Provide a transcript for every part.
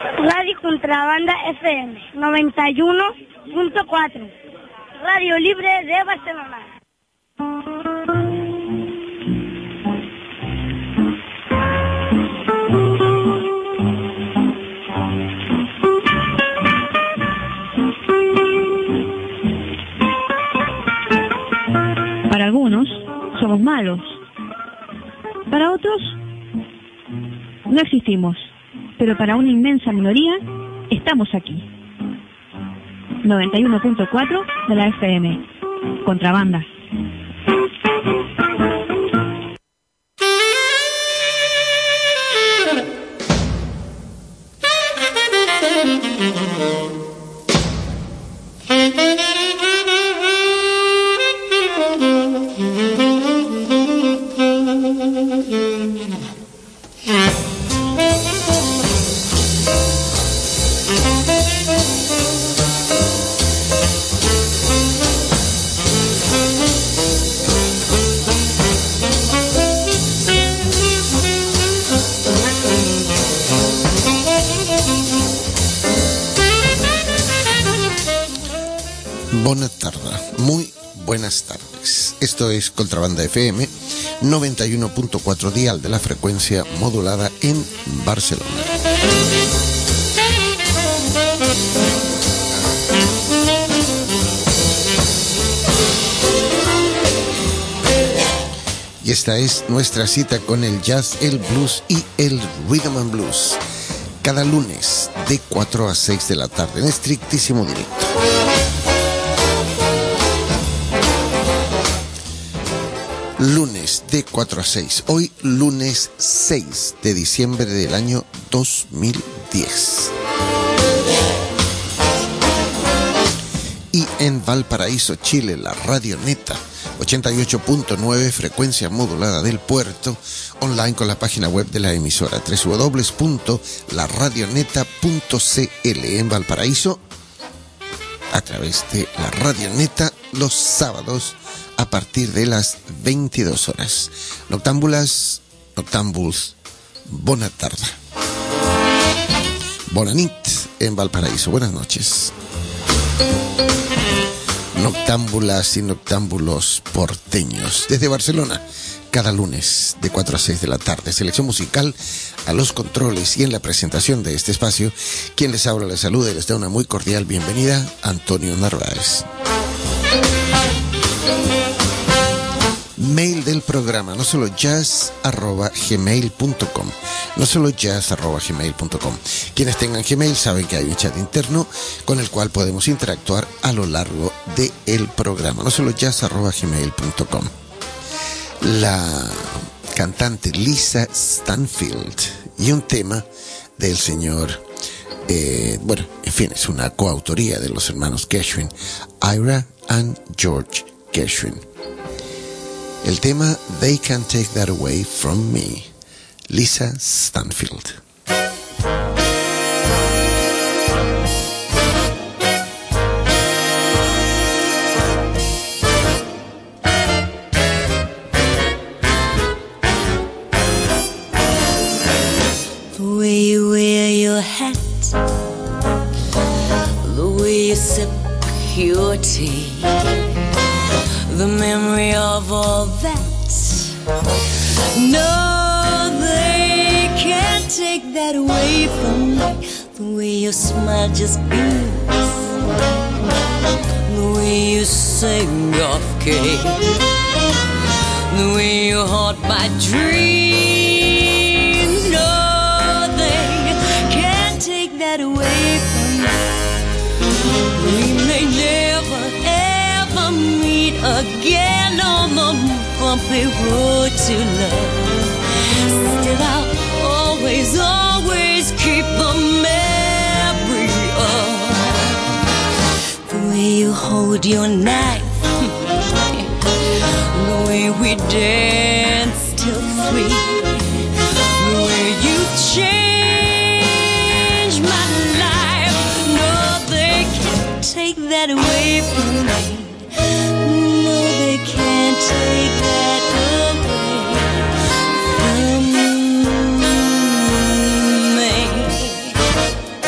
Radio Contrabanda FM 91.4, Radio Libre de Barcelona. Para algunos somos malos, para otros no existimos, pero para una inmensa minoría estamos aquí. 91.4 de la FM, Contrabanda. Buenas tardes, esto es Contrabanda FM 91.4 dial de la frecuencia modulada en Barcelona. Y esta es nuestra cita con el jazz, el blues y el rhythm and blues, cada lunes de 4 a 6 de la tarde en estrictísimo directo. Lunes de 4 a 6, hoy lunes 6 de diciembre del año 2010. Y en Valparaíso, Chile, la Radio Neta, 88.9, frecuencia modulada del puerto, online con la página web de la emisora, www.laradioneta.cl. En Valparaíso, a través de la Radio Neta, los sábados, a partir de las 22 horas. Noctámbulas, noctámbuls, bona tarda. Bona nit en Valparaíso. Buenas noches. Noctámbulas y noctámbulos porteños. Desde Barcelona, cada lunes de 4 a 6 de la tarde. Selección musical a los controles y en la presentación de este espacio. Quien les habla, les saluda y les da una muy cordial bienvenida, Antonio Narváez. Mail del programa, no solo jazz@gmail.com, no solo jazz@gmail.com. Quienes tengan Gmail saben que hay un chat interno con el cual podemos interactuar a lo largo del programa, no solo jazz@gmail.com. La cantante Lisa Stanfield y un tema del señor, bueno, en fin, es una coautoría de los hermanos Gershwin, Ira and George Gershwin. El tema They Can't Take That Away From Me, Lisa Stanfield. The way you wear your hat, the way you sip your tea, the memory of all that. No, they can't take that away from me. The way you smile just beams, the way you sing off key, the way you haunt my dreams. No, they can't take that away from me. We may never ever meet again on the bumpy road to love. Still I'll always, always keep the memory of the way you hold your knife, the way we dance till 3, the way you change my life. No, they can't take that away from me. No, they can't take that away from me.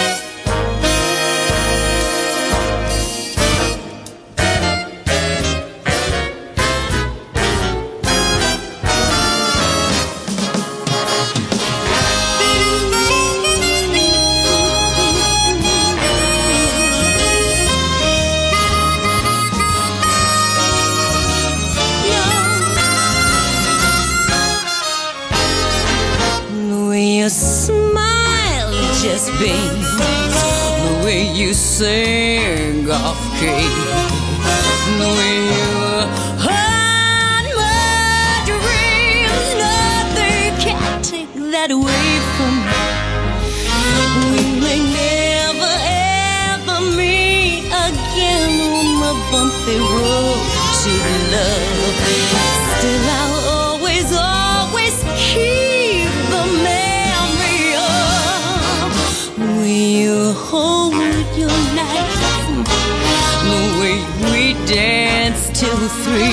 just been the way you sing off key, the way you haunt my dreams. Nothing can take that away from me. We may never ever meet again on the bumpy road to love. Still I'll always, always keep the memory of when you hold your knife, the way we danced till 3.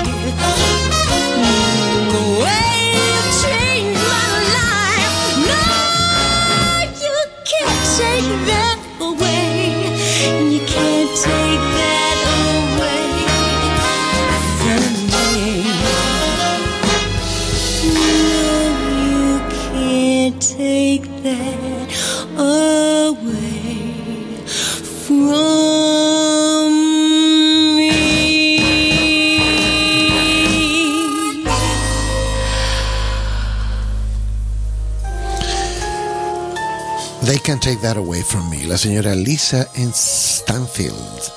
The way you changed my life. No, you can't take that away. You can't take that away from me. No, you can't take that away from me. They Can't Take That Away From Me, la señora Lisa Stansfield.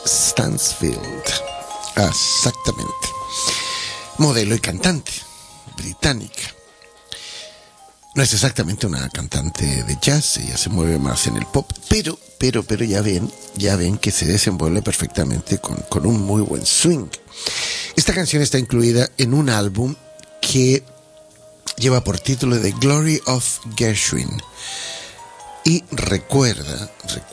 Exactamente. Modelo y cantante británica. No es exactamente una cantante de jazz, ella se mueve más en el pop, pero ya ven que se desenvuelve perfectamente con un muy buen swing. Esta canción está incluida en un álbum que lleva por título The Glory of Gershwin. Y recuerda,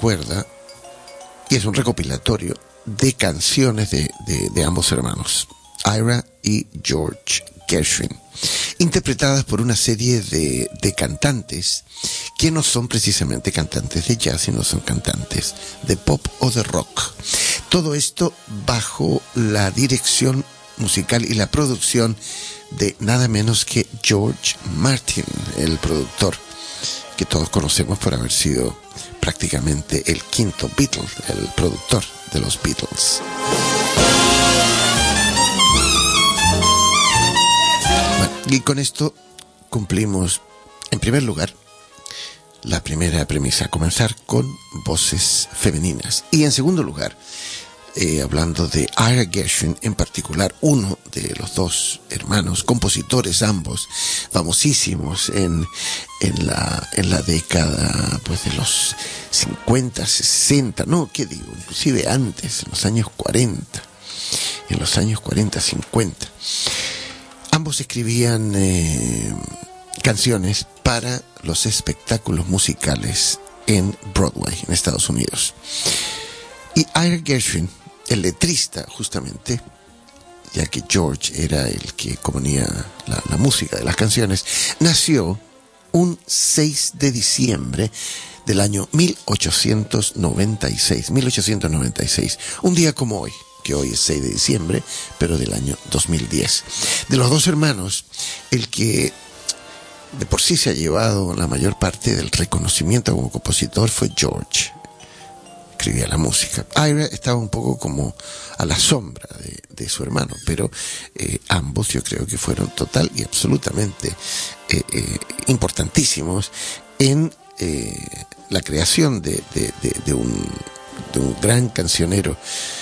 y es un recopilatorio de canciones de ambos hermanos, Ira y George Gershwin, interpretadas por una serie de cantantes que no son precisamente cantantes de jazz, sino son cantantes de pop o de rock. Todo esto bajo la dirección musical y la producción de nada menos que George Martin, el productor que todos conocemos por haber sido prácticamente el quinto Beatle, el productor de los Beatles. Bueno, y con esto cumplimos, en primer lugar, la primera premisa, comenzar con voces femeninas. Y en segundo lugar, hablando de Ira Gershwin, en particular uno de los dos hermanos, compositores ambos, famosísimos en la década pues de los 50, 60, no, ¿qué digo? Inclusive antes, en los años 40, 50. Ambos escribían canciones para los espectáculos musicales en Broadway, en Estados Unidos. Y Ira Gershwin, el letrista justamente, ya que George era el que componía la música de las canciones, nació un 6 de diciembre del año 1896, un día como hoy, que hoy es 6 de diciembre, pero del año 2010. De los dos hermanos, el que de por sí se ha llevado la mayor parte del reconocimiento como compositor fue George. Escribía la música. Ira estaba un poco como a la sombra de su hermano, pero ambos yo creo que fueron total y absolutamente importantísimos en la creación de un gran cancionero,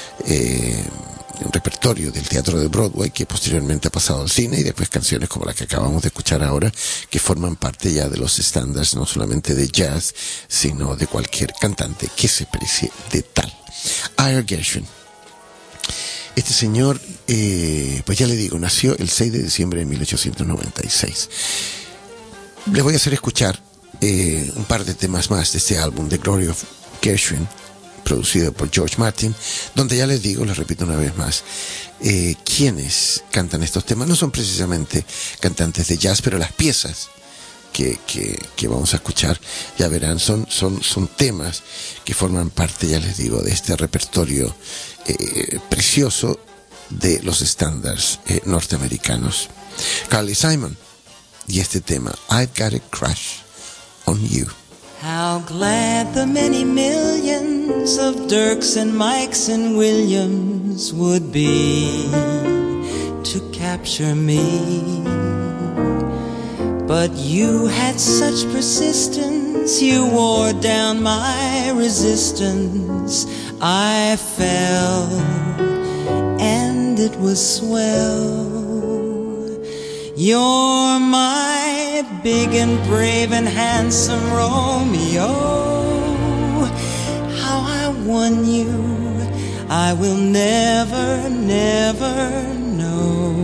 un repertorio del teatro de Broadway que posteriormente ha pasado al cine, y después canciones como la que acabamos de escuchar ahora, que forman parte ya de los estándares no solamente de jazz, sino de cualquier cantante que se precie de tal. Ira Gershwin. Este señor, pues ya le digo, nació el 6 de diciembre de 1896. Les voy a hacer escuchar un par de temas más de este álbum, The Glory of Gershwin, producido por George Martin, donde ya les digo, les repito una vez más, quienes cantan estos temas no son precisamente cantantes de jazz, pero las piezas que vamos a escuchar, ya verán, son temas que forman parte, ya les digo, de este repertorio precioso de los estándares norteamericanos. Carly Simon y este tema, I've Got a Crush on You. How glad the many millions of Dirks and Mikes and Williams would be to capture me. But you had such persistence Once you wore down my resistance, I fell, and it was swell. You're my big and brave and handsome Romeo. How I won you, I will never, never know.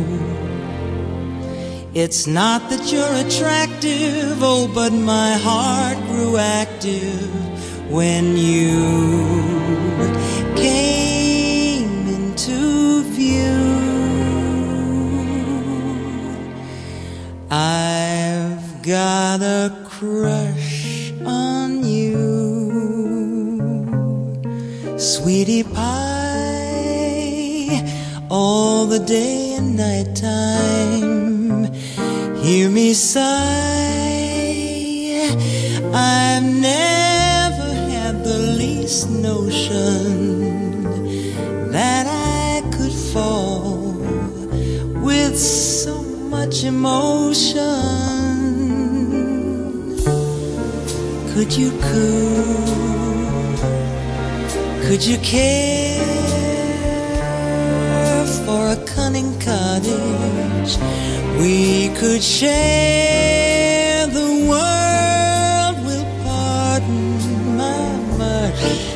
It's not that you're attractive, oh, but my heart grew active when you came into view. I've got a crush on you, sweetie pie, all the day and night time. Hear me sigh, I've never had the least notion that I could fall with so much emotion. Could you coo? Could you care for a cunning cottage? We could share the world. Will pardon my mush,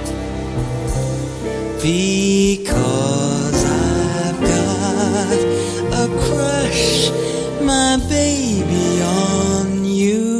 because I've got a crush, my baby, on you.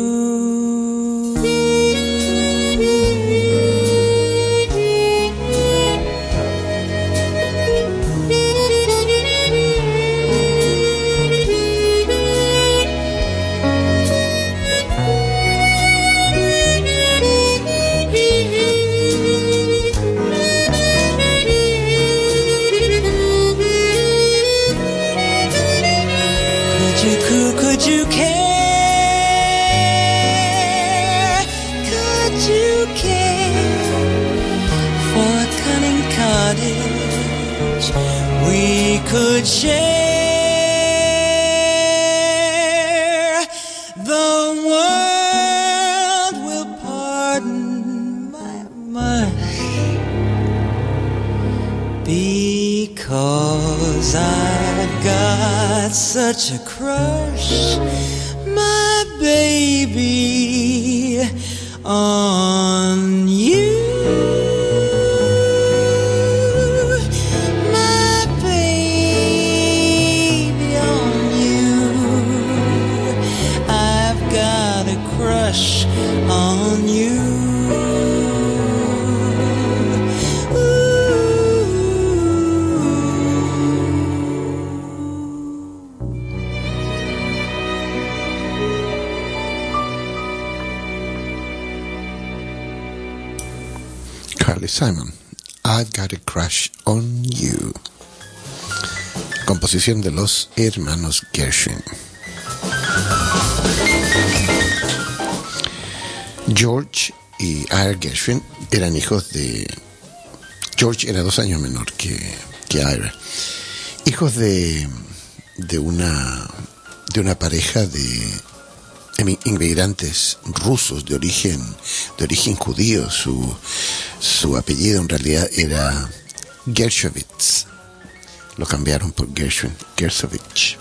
Could you care? Could you care for a cunning cottage? We could share the world. Will pardon my mush, because I've got such a crush, my baby, on you. My baby, on you. I've got a crush on you. Carly Simon, I've Got a Crush on You. Composición de los hermanos Gershwin. George y Ira Gershwin eran hijos de... George era 2 años menor que Ira. Hijos de una pareja de inmigrantes rusos de origen judío. Su apellido en realidad era Gershowitz. Lo cambiaron por Gershwin, Gersovich.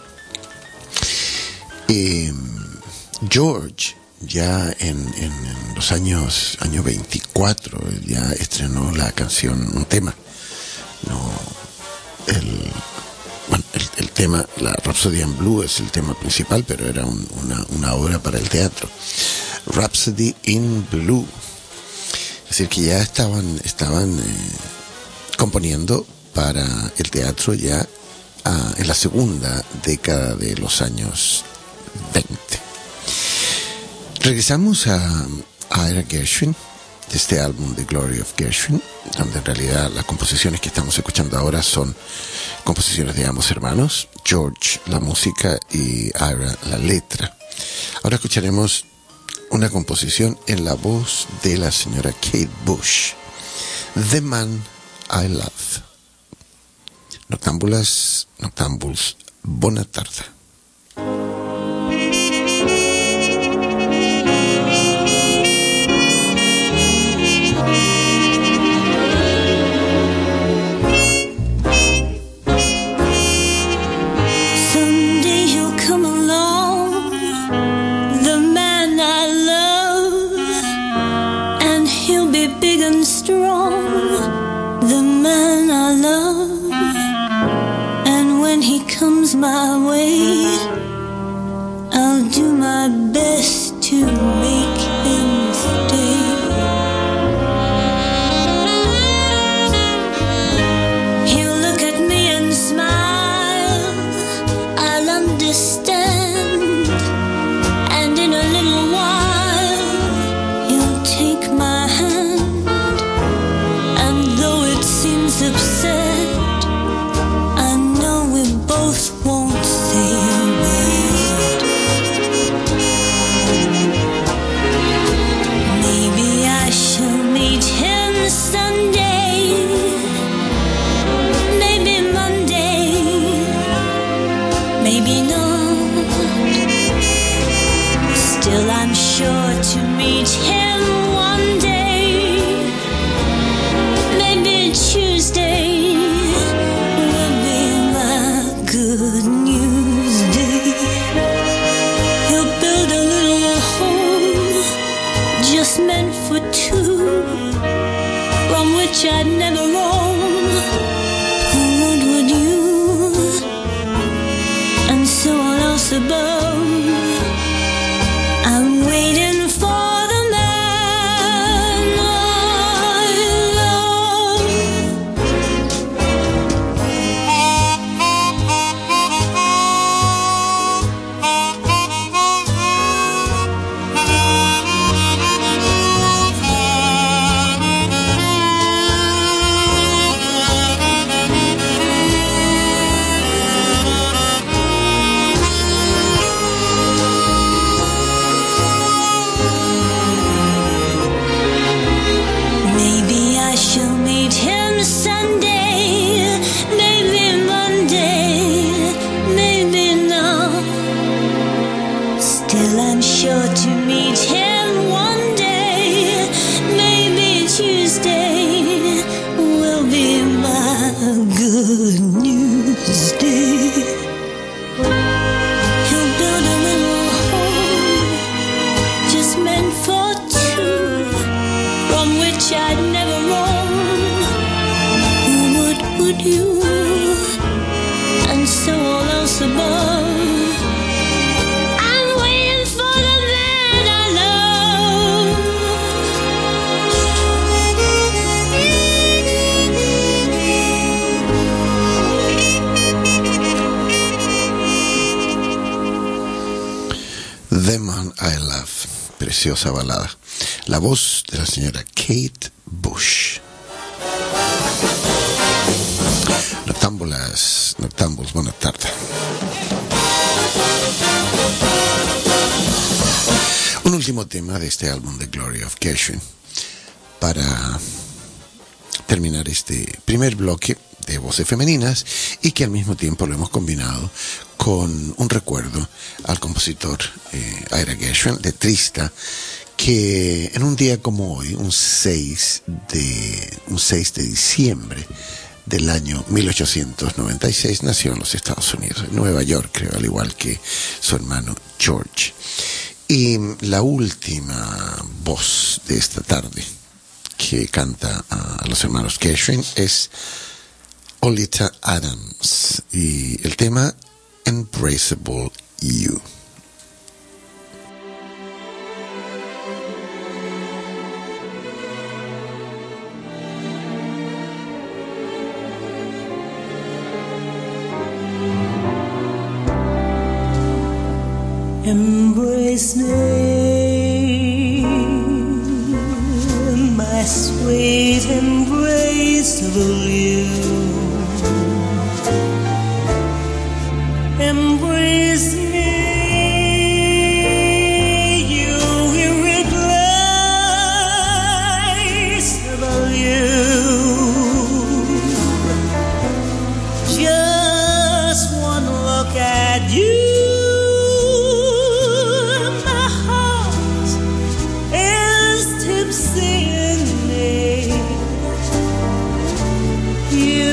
George ya en los años 24 ya estrenó la canción, un tema. El tema, la Rhapsody in Blue es el tema principal, pero era una obra para el teatro. Rhapsody in Blue. Es decir, que ya estaban componiendo para el teatro ya en la segunda década de los años 20. Regresamos a Ira Gershwin, de este álbum The Glory of Gershwin, donde en realidad las composiciones que estamos escuchando ahora son composiciones de ambos hermanos, George la música y Ira la letra. Ahora escucharemos una composición en la voz de la señora Kate Bush, The Man I Love. Noctámbulas, noctámbuls, bona tarda. big and strong, the man I love. And when he comes my way, I'll do my best to make him stay. He'll look at me and smile, I'll understand. And in a little while, he'll take my hand. And though it seems absurd, I know we both won't say a word. Maybe I shall meet him Sunday, maybe Monday, maybe not. Still I'm sure to meet him one day, maybe Tuesday will be my good news day. He'll build a little home just meant for two, from which I'd never roam. What would you? And so on else above. I'm waiting for the man I love. Maybe I shall meet him Sunday, maybe Monday, maybe not. Still I'm sure to meet him one day, maybe Tuesday will be my good news day. He'll build a little home just meant for two, from which I'd never roam. What would you? And so all else above. I'm waiting for the man I love. The Man I Love, preciosa balada. La voz de la señora Kate Bush. Noctámbulos, buenas tardes. Un último tema de este álbum, The Glory of Gershwin, para terminar este primer bloque de voces femeninas, y que al mismo tiempo lo hemos combinado con un recuerdo al compositor Ira Gershwin, letrista, que en un día como hoy, un 6 de diciembre del año 1896, nació en los Estados Unidos, en Nueva York, creo, al igual que su hermano George. Y la última voz de esta tarde que canta a los hermanos Gershwin es Oleta Adams, y el tema Embraceable You. Embrace me, my sweet embraceable you. Embrace me, you irreplaceable you. Just one look at you. You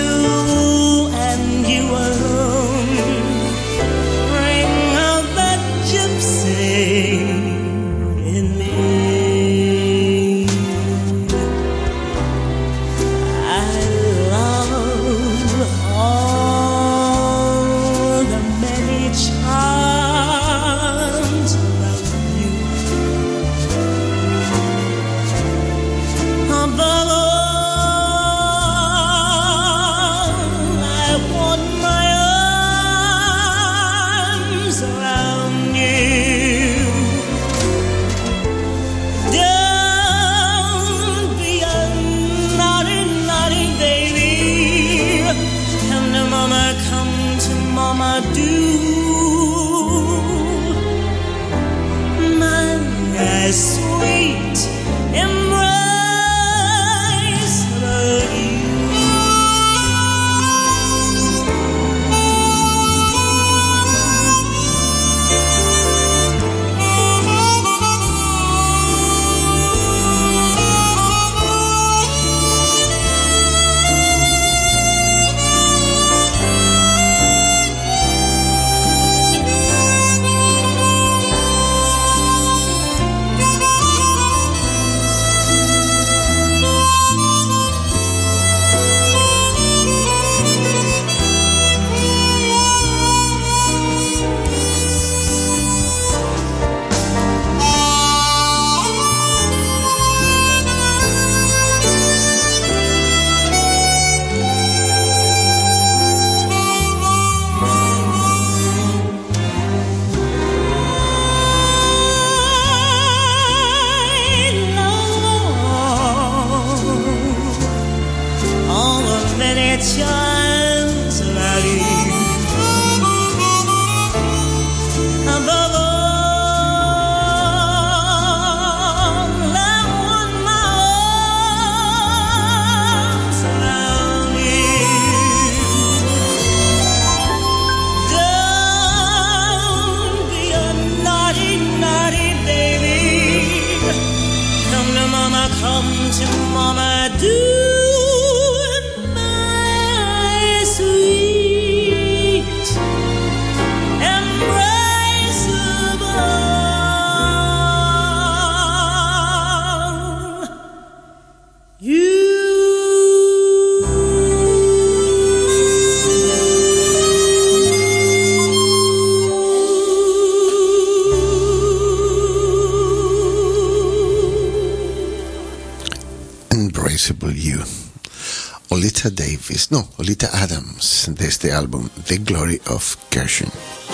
Unbraceable You. Olita Adams, de este álbum The Glory of Gershwin.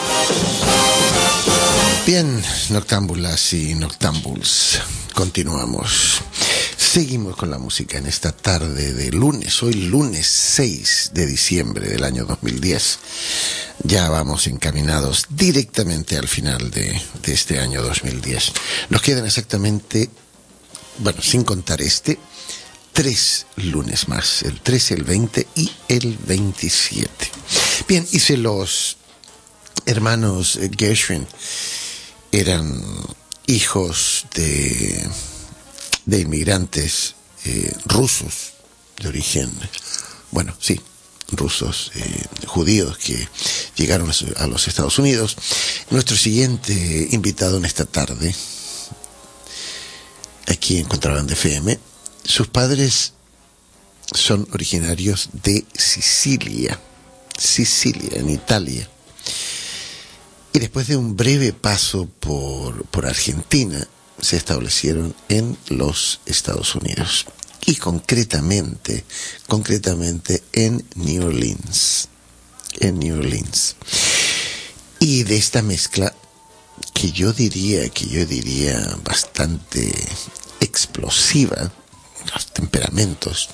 Bien, noctámbulas y noctámbuls, continuamos. Seguimos con la música en esta tarde de lunes, hoy lunes 6 de diciembre del año 2010. Ya vamos encaminados directamente al final de este año 2010. Nos quedan exactamente, sin contar 3 lunes más, el 13, el 20 y el 27. Bien, y si los hermanos Gershwin eran hijos de inmigrantes rusos de origen, rusos, judíos que llegaron a los Estados Unidos. Nuestro siguiente invitado en esta tarde, aquí en Contrabanda FM, sus padres son originarios de Sicilia, en Italia. Y después de un breve paso por Argentina, se establecieron en los Estados Unidos. Y concretamente en New Orleans. Y de esta mezcla que yo diría bastante explosiva, los temperamentos,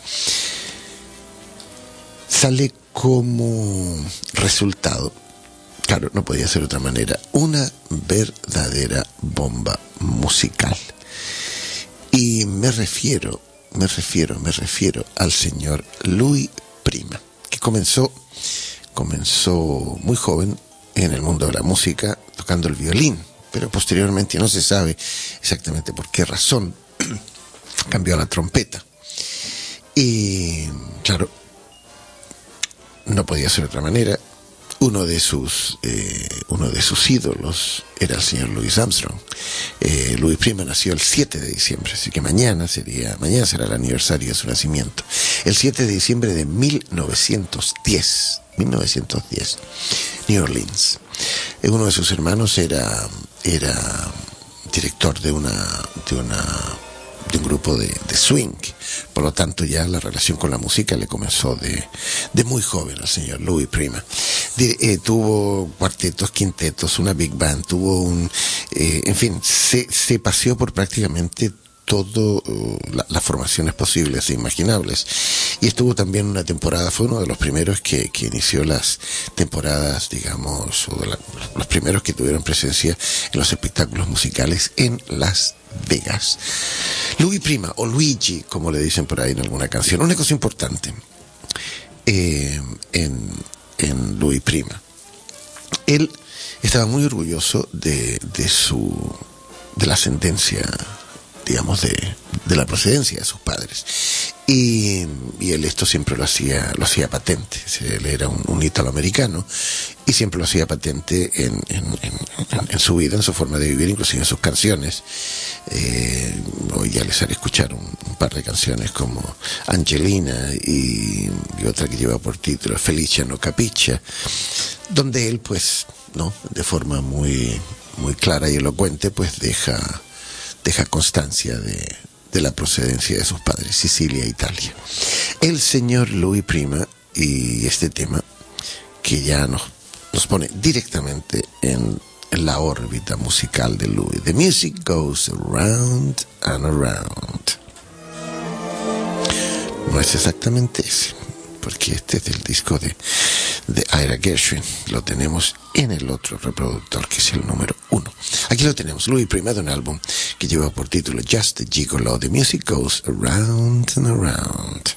sale como resultado, claro, no podía ser de otra manera, una verdadera bomba musical. Y me refiero al señor Louis Prima, que comenzó muy joven en el mundo de la música tocando el violín, pero posteriormente no se sabe exactamente por qué razón cambió a la trompeta. Y claro, no podía ser de otra manera. Uno de sus ídolos era el señor Louis Armstrong. Louis Prima nació el 7 de diciembre, así que mañana será el aniversario de su nacimiento. El 7 de diciembre de 1910, New Orleans. Uno de sus hermanos era director de un grupo de swing. Por lo tanto, ya la relación con la música le comenzó de muy joven al señor Louis Prima. Tuvo cuartetos, quintetos, una big band, se paseó por prácticamente todas las formaciones posibles e imaginables. Y estuvo también una temporada, fue uno de los primeros que inició las temporadas, digamos, los primeros que tuvieron presencia en los espectáculos musicales en Las Vegas. Louis Prima, o Luigi, como le dicen por ahí en alguna canción. Una cosa importante en Louis Prima, él estaba muy orgulloso de la ascendencia, digamos, de la procedencia de sus padres, y él esto siempre lo hacía patente. Él era un italoamericano y siempre lo hacía patente en su vida, en su forma de vivir, inclusive en sus canciones. Hoy ya les haré escuchar un par de canciones como Angelina y otra que lleva por título Felicia no Capicha, donde él, pues, de forma muy, muy clara y elocuente, pues deja constancia de la procedencia de sus padres, Sicilia, Italia. El señor Louis Prima, y este tema que ya nos pone directamente en la órbita musical de Louis. The music goes around and around. No es exactamente ese, porque este es del disco de Ira Gershwin. Lo tenemos en el otro reproductor, que es el número 1. Aquí lo tenemos, Louis Prima, de un álbum que lleva por título Just a Gigolo. The music goes around and around.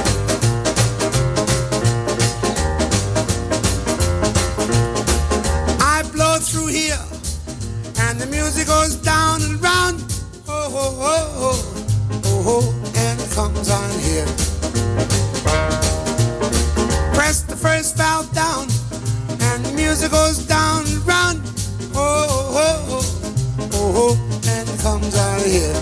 I blow through here and the music goes down and round. Oh, oh, oh, oh, oh, oh, and it comes on here. Press the first valve down and the music goes down and round. Oh, oh, oh, oh, oh, and it comes out of here.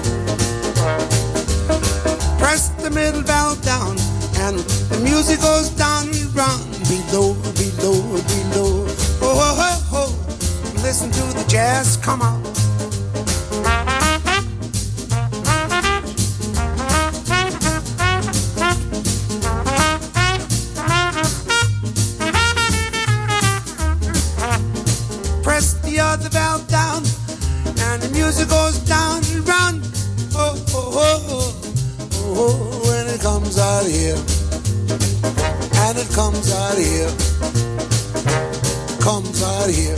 Press the middle valve down and the music goes down and round. Below, below, below. Oh, oh, oh, oh. Listen to the jazz come out. oh, when it comes out here, and it comes out here, comes out here.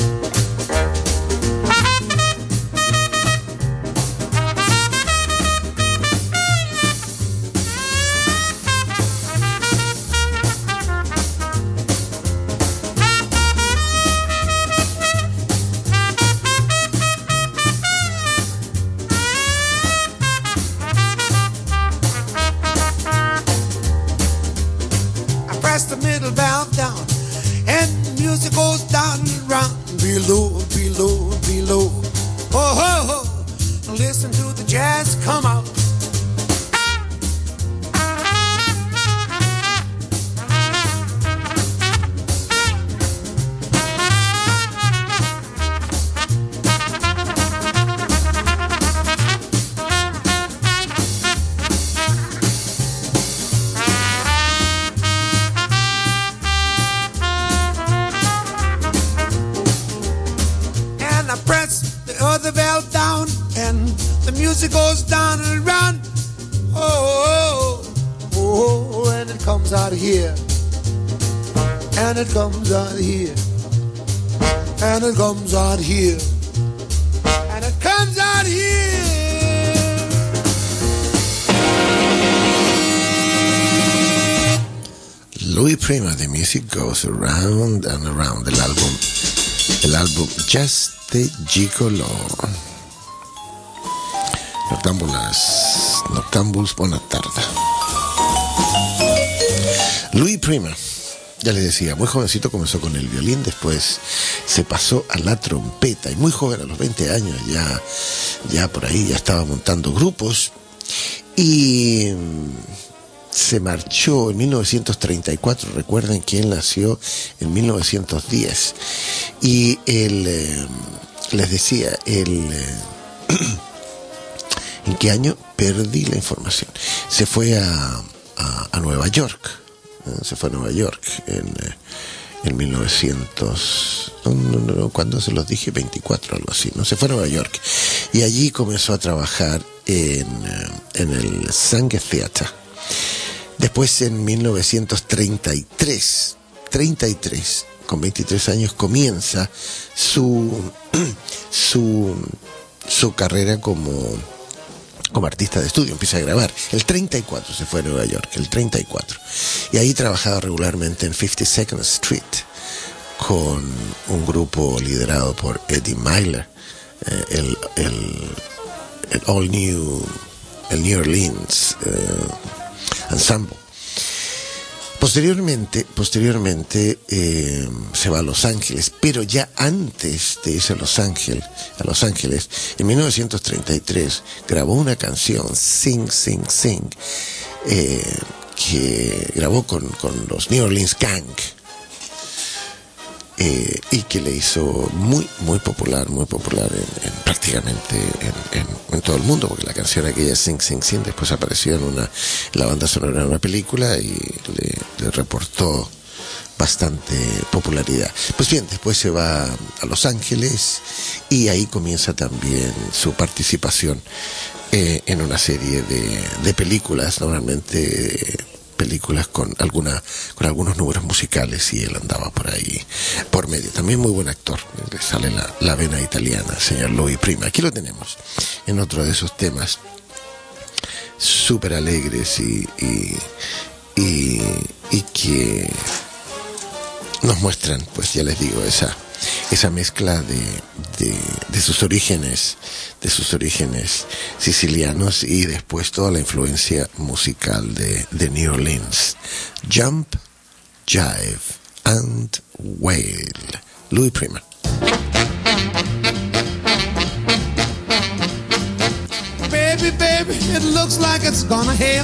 The middle valve down, and the music goes down and round, below, below, below. Oh, ho, ho, listen to the jazz come out. The valve down and the music goes down and around. Oh, oh, oh, and it comes out here, and it comes out here, and it comes out here, and it comes out here. Louis Prima, The Music Goes Around and Around, el álbum Just the Gigolo. Noctambuls, buena tarde. Louis Prima, ya les decía, muy jovencito comenzó con el violín, después se pasó a la trompeta y muy joven, a los 20 años, ya por ahí ya estaba montando grupos y se marchó en 1934. Recuerden que él nació en 1910 y él les decía ¿en qué año? Perdí la información. Se fue a Nueva York. Se fue a Nueva York en 1900. No, ¿cuándo se los dije? 24, algo así. No, se fue a Nueva York. Y allí comenzó a trabajar en el Sanger Theater. Después, en 1933, con 23 años, comienza su carrera como artista de estudio, empieza a grabar. El 34 se fue a Nueva York, el 34. Y ahí trabajaba regularmente en 52nd Street con un grupo liderado por Eddie Myler, el New Orleans Ensemble. Posteriormente se va a Los Ángeles, pero ya antes de irse a Los Ángeles, en 1933 grabó una canción, Sing, Sing, Sing, que grabó con los New Orleans Gang, y que le hizo muy popular en prácticamente en todo el mundo, porque la canción aquella Sing Sing Sing después apareció en la banda sonora de una película y le reportó bastante popularidad. Pues bien, después se va a Los Ángeles y ahí comienza también su participación en una serie de películas, normalmente películas con algunos números musicales, y él andaba por ahí por medio. También muy buen actor, le sale la vena italiana, señor Louis Prima. Aquí lo tenemos en otro de esos temas súper alegres y que nos muestran, pues ya les digo, esa mezcla de sus orígenes sicilianos y después toda la influencia musical de New Orleans. Jump, Jive and Wail. Louis Prima. Baby, baby, it looks like it's gonna hail.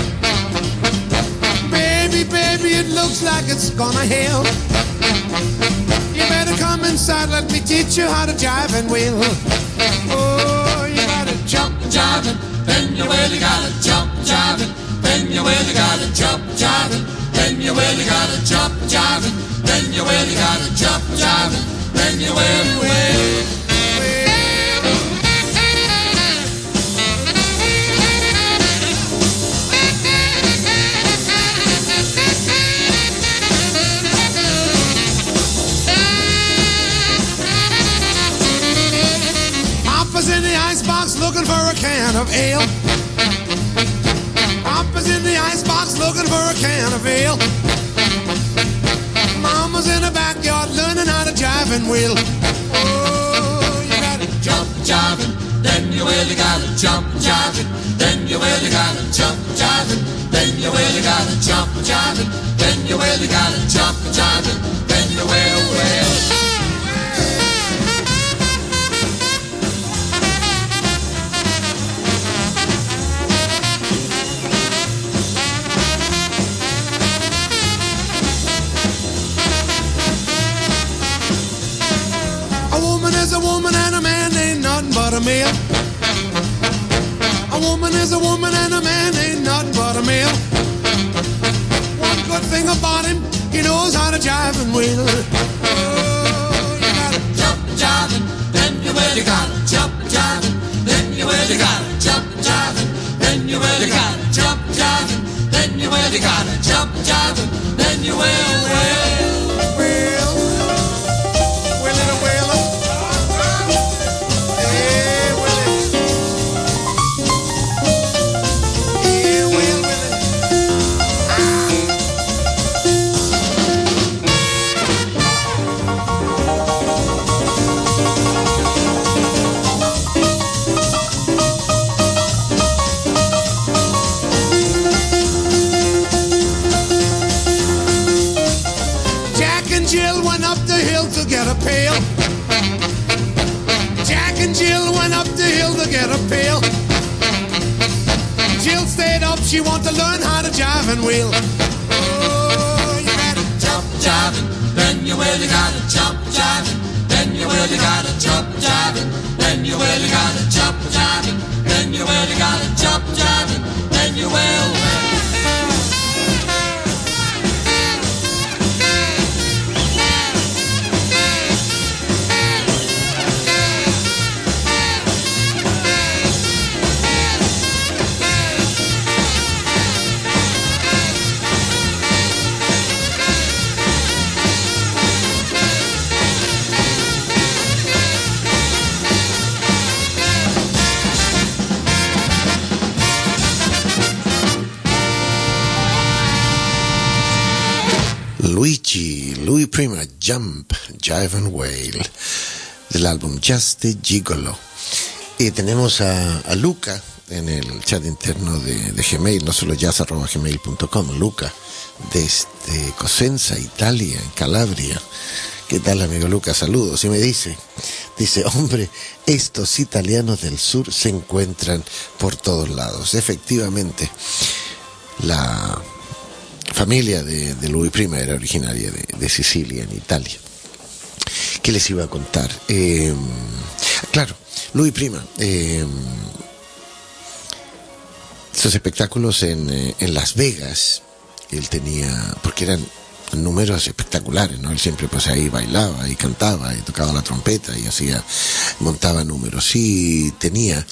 Baby, baby, it looks like it's gonna hail. You better come inside, let me teach you how to jive and wail. Oh, you gotta jump, jiving, then you wail. You gotta jump, jiving, then you wail. You gotta jump, jiving, then you wail. You gotta jump, jiving, then you wail. You gotta jump, jiving, then you wail, wail. of ale. Papa's in the icebox looking for a can of ale. Mama's in the backyard learning how to jive and wheel. Oh, you gotta jump jiving, then you really gotta jump jiving, then you really gotta jump jiving, then you really gotta jump jiving, then you really gotta jump jiving, then you will. A woman and a man ain't nothing but a male. A woman is a woman and a man ain't nothing but a male. One good thing about him, he knows how to jive and wheel. Oh, you gotta jump jiving, then you really gotta jump jiving, then you really gotta jump jiving, then you really gotta jump jiving, then you really gotta jump jiving, then you will. Get a pail. Jack and Jill went up the hill to get a pail. Jill stayed up, she wanted to learn how to jive and wheel. Oh, you gotta jump jiving, then you really gotta jump jiving, then you really gotta jump jiving, then you really gotta jump jiving, then you really gotta jump jiving, then you will. Louis Prima, Jump, Jive and Wail, del álbum Just a Gigolo. Y tenemos a Luca en el chat interno de Gmail, no solo jazz@gmail.com, Luca, desde Cosenza, Italia, en Calabria. ¿Qué tal, amigo Luca? Saludos. Y me dice, hombre, estos italianos del sur se encuentran por todos lados. Efectivamente, la familia de Louis Prima era originaria de Sicilia, en Italia. ¿Qué les iba a contar? Claro, Louis Prima, sus espectáculos en Las Vegas, él tenía, porque eran números espectaculares, ¿no? Él siempre pues ahí bailaba y cantaba y tocaba la trompeta y montaba números. Y tenía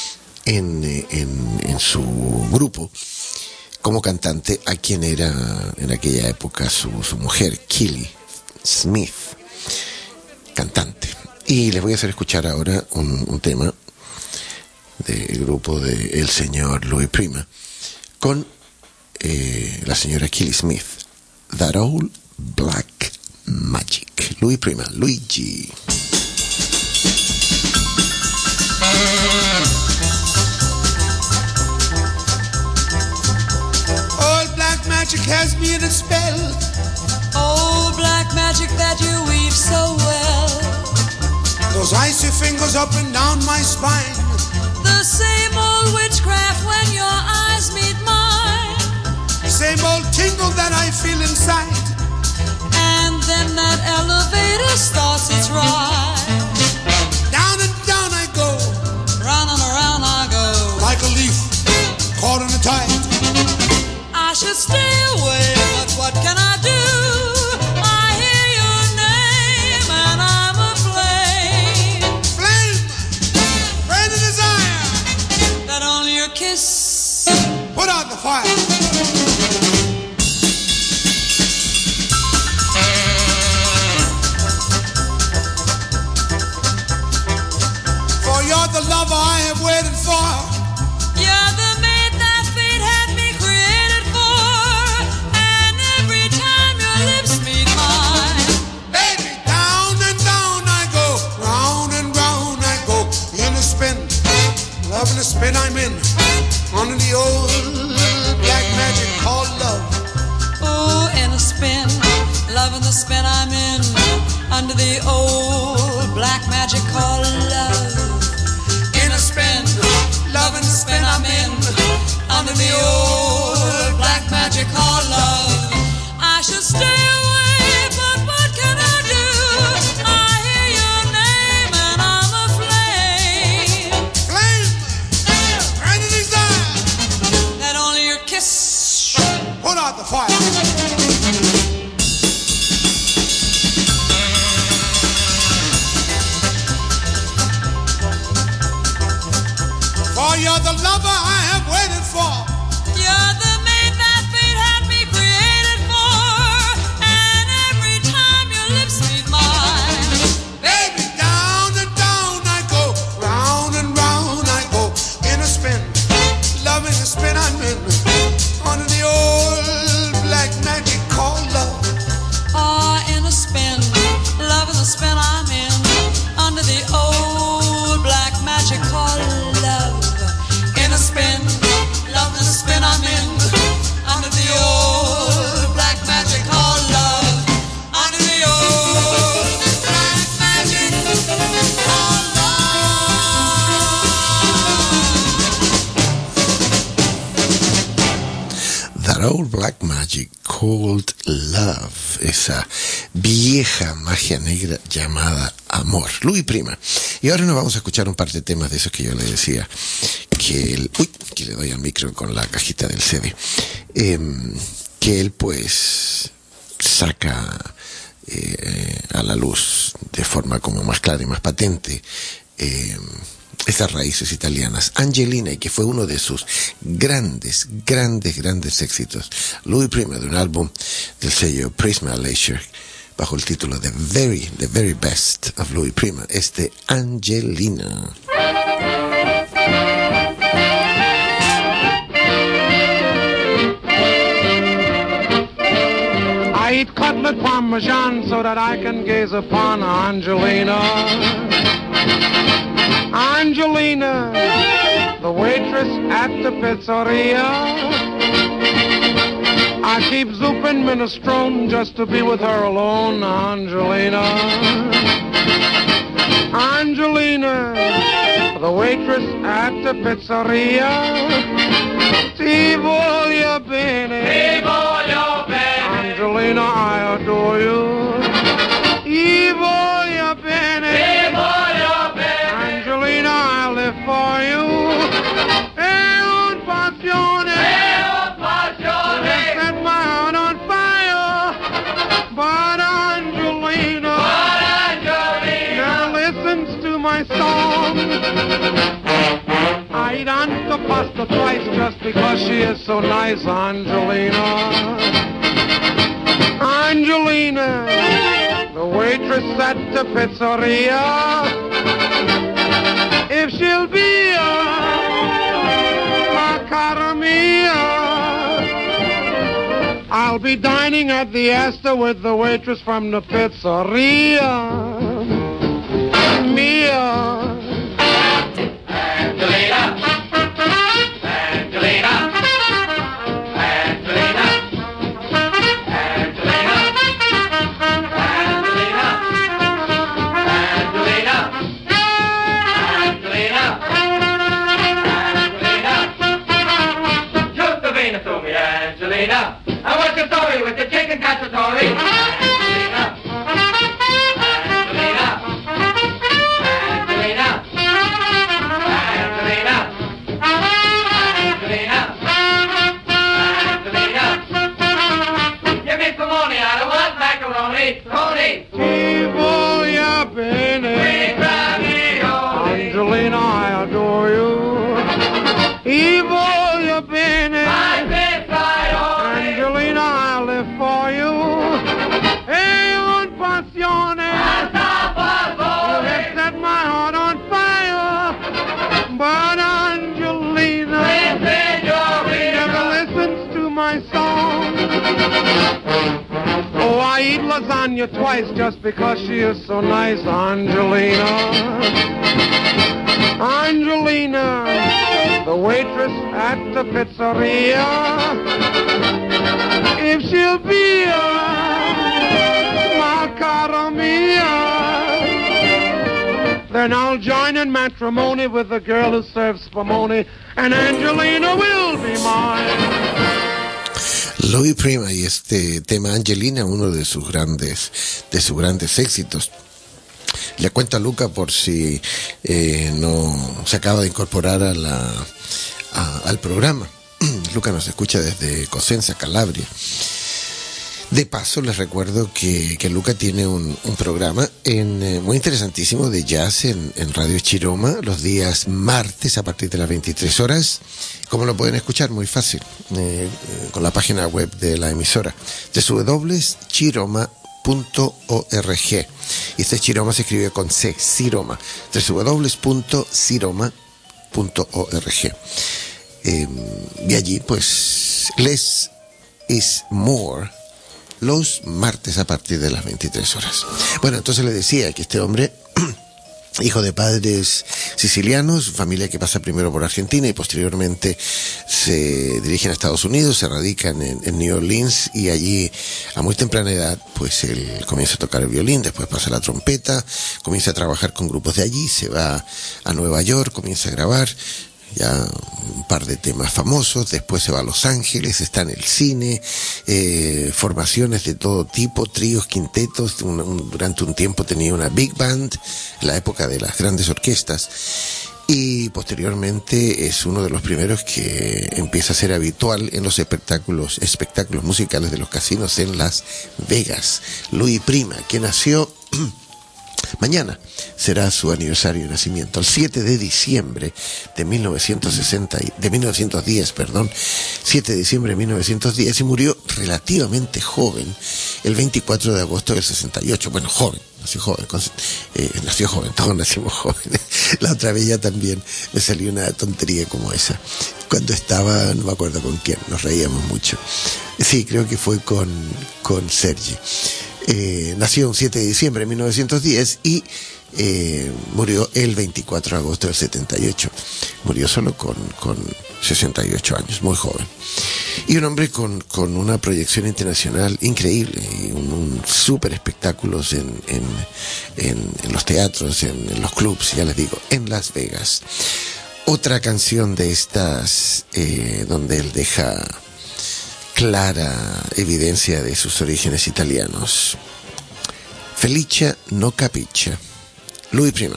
en su grupo como cantante a quien era en aquella época su mujer, Kelly Smith, cantante. Y les voy a hacer escuchar ahora un tema del grupo de el señor Louis Prima con la señora Kelly Smith, That Old Black Magic. Louis Prima, Luigi. Magic has me in a spell. Oh, black magic that you weave so well. Those icy fingers up and down my spine. The same old witchcraft when your eyes meet mine. Same old tingle that I feel inside. And then that elevator starts its ride. Down and down I go. Round and around I go. Like a leaf caught in a tide. I should stay away, but what can I do? I hear your name and I'm aflame. Flame, burn the desire. That only your kiss put out the fire. For you're the lover I have waited for. spin I'm in, under the old black magic called love. In a spin, love in the spin I'm in, under the old black magic called love. I should stay away, but what can I do? I hear your name and I'm aflame. Flame, and a desire. That only your kiss Put out the fire. For you're the lover I have waited for. You're the mate that fate had me created for. And every time your lips meet mine, Baby, down and down I go, round and round I go, in a spin, loving the spin I'm in, under the old black magic called love. in a spin, love is a spin I'm in, under the old black magic called love. In a spin, love is a spin I'm in, under the old black magic called love. Under the old black magic called love. That old black magic called love, esa vieja magia negra llamada amor. Louis Prima. Y ahora nos vamos a escuchar un par de temas de esos que yo le decía, que él, que le doy al micro con la cajita del CD, que él pues saca a la luz de forma como más clara y más patente estas raíces italianas. Angelina, y que fue uno de sus grandes éxitos. Louis Prima, de un álbum del sello Prisma Leisure, bajo el título The Very Best of Louis Prima, Angelina. I eat cutlet parmesan so that I can gaze upon Angelina. Angelina, the waitress at the pizzeria. I keep zooping minestrone just to be with her alone, Angelina. Angelina, the waitress at the pizzeria. Ti voglio bene. Ti voglio bene. Angelina, I adore you. Ti voglio bene. Ti voglio bene. Angelina, I live for you. È un passione. È un passione. You set my heart on fire. But Angelina never listens to my song. I eat antipasta twice just because she is so nice, Angelina. Angelina, the waitress at the pizzeria. If she'll be la cara mia, I'll be dining at the Astor with the waitress from the pizzeria. Mia. Angelina. Angelina. Angelina. Angelina. Angelina. Angelina. Angelina. Just the vein to me, Angelina. And what's your story with the chicken cacciatore? Angelina. Angelina. Angelina. Angelina. Angelina. Angelina. Give me some money, I don't want macaroni. Tony. Ti voglio bene. Angelina, I adore you. Ti voglio bene. Angelina, I live for you. È un passione. You have set my heart on fire. But Angelina never listens to my song. Oh, I eat lasagna twice just because she is so nice, Angelina. Angelina, the waitress at the pizzeria. If she'll be then I'll join in matrimony with the girl who serves spumoni, and Angelina will be mine. Louis Prima y este tema Angelina, uno de sus grandes éxitos. Le cuento a Luca por si no se acaba de incorporar al programa. Luca nos escucha desde Cosenza, Calabria. De paso, les recuerdo que Luca tiene un programa muy interesantísimo de jazz en Radio Chiroma los días martes a partir de las 23 horas. ¿Cómo lo pueden escuchar? Muy fácil, con la página web de la emisora, www.chiroma.org. Y este Chiroma se escribe con C, Ciroma, www.ciroma.org. Y allí, pues, less is more, los martes a partir de las 23 horas. Bueno, entonces le decía que este hombre, hijo de padres sicilianos, familia que pasa primero por Argentina y posteriormente se dirigen a Estados Unidos, se radican en New Orleans, y allí a muy temprana edad pues él comienza a tocar el violín, después pasa a la trompeta, comienza a trabajar con grupos de allí, se va a Nueva York, comienza a grabar ya un par de temas famosos, después se va a Los Ángeles, está en el cine, formaciones de todo tipo, tríos, quintetos, durante un tiempo tenía una big band, en la época de las grandes orquestas, y posteriormente es uno de los primeros que empieza a ser habitual en los espectáculos musicales de los casinos en Las Vegas. Louis Prima, que nació mañana, será su aniversario de nacimiento, el 7 de diciembre de 1910, 7 de diciembre de 1910, y murió relativamente joven, el 24 de agosto del 68. Bueno, joven, nació joven, todos nacimos jóvenes. La otra vez ya también me salió una tontería como esa, cuando estaba, no me acuerdo con quién, nos reíamos mucho. Sí, creo que fue con Sergi. Nació un 7 de diciembre de 1910 y murió el 24 de agosto del 78. Murió solo con 68 años, muy joven. Y un hombre con una proyección internacional increíble y un súper espectáculos en los teatros, en los clubs, ya les digo, en Las Vegas. Otra canción de estas donde él deja clara evidencia de sus orígenes italianos. Felicia no capisce. Louis Prima.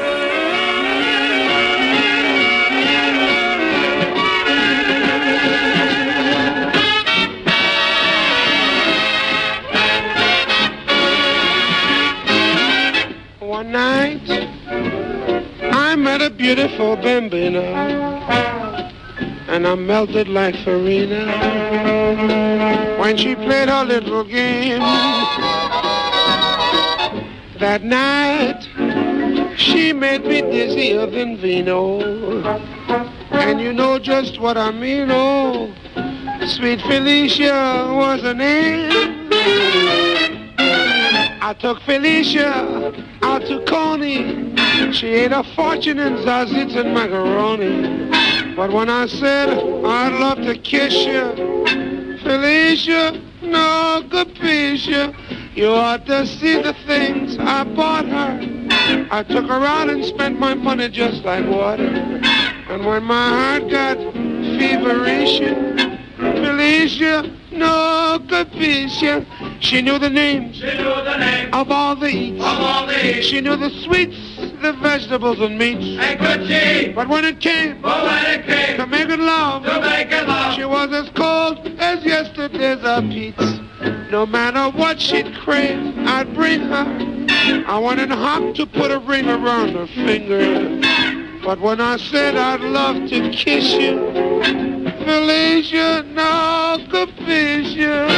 One night I met a beautiful bambina, and I melted like farina when she played her little game. That night she made me dizzier than vino, and you know just what I mean. Oh, sweet Felicia was her name. I took Felicia out to Coney. She ate a fortune in sausage and macaroni. But when I said I'd love to kiss you, Felicia, no capisce. You ought to see the things I bought her. I took her out and spent my money just like water. And when my heart got feverish, Felicia, no capisce. She knew the names of all the eats. She knew the sweets, the vegetables and meats. And could she? But when it came to making love, she was as cold as yesterday's Pete's. No matter what she'd crave, I'd bring her. I wanted Hop to put a ring around her finger. But when I said I'd love to kiss you, Felicia, no capisce.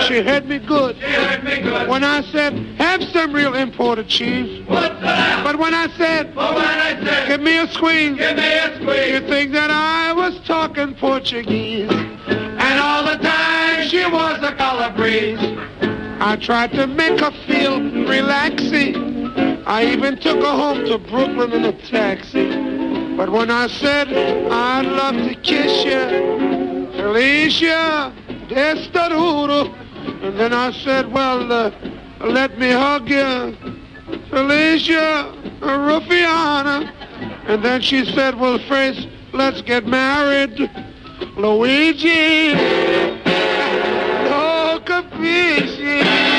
She hurt me good. When I said, have some real imported cheese. But when I said, give me a squeeze, you think that I was talking Portuguese. And all the time she was a color breeze. I tried to make her feel relaxing. I even took her home to Brooklyn in a taxi. But when I said, I'd love to kiss you, Felicia, Destarudo. And then I said, well, let me hug you, Felicia, Ruffiana. And then she said, well, first, let's get married, Luigi. No capisci.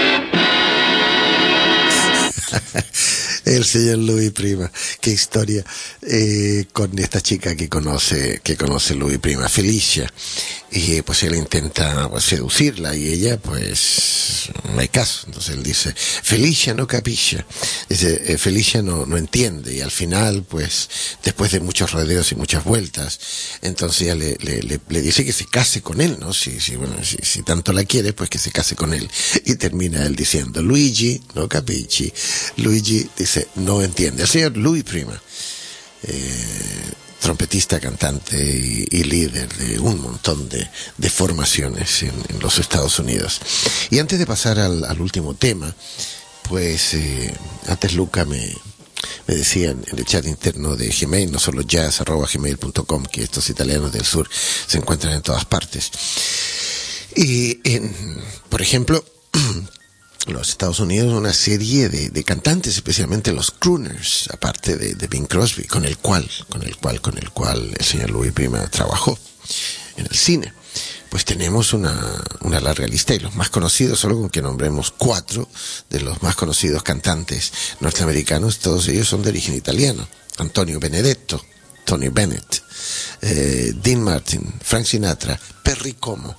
El señor Louis Prima, qué historia con esta chica que conoce Louis Prima, Felicia, y pues él intenta pues seducirla y ella pues no hay caso. Entonces él dice, Felicia no capisce, dice, Felicia no entiende, y al final pues después de muchos rodeos y muchas vueltas, entonces ella le dice que se case con él, ¿no? Si tanto la quiere, pues que se case con él, y termina él diciendo, Luigi no capisci. Luigi dice, no entiende. El señor Louis Prima, trompetista, cantante y líder de un montón de formaciones en los Estados Unidos. Y antes de pasar al último tema, pues antes Luca me decía en el chat interno de Gmail, no solo jazz@gmail.com, que estos italianos del sur se encuentran en todas partes. Y por ejemplo, los Estados Unidos, una serie de cantantes, especialmente los crooners, aparte de Bing Crosby, con el cual el señor Louis Prima trabajó en el cine. Pues tenemos una larga lista, y los más conocidos, solo con que nombremos 4 de los más conocidos cantantes norteamericanos, todos ellos son de origen italiano. Antonio Benedetto, Tony Bennett, Dean Martin, Frank Sinatra, Perry Como,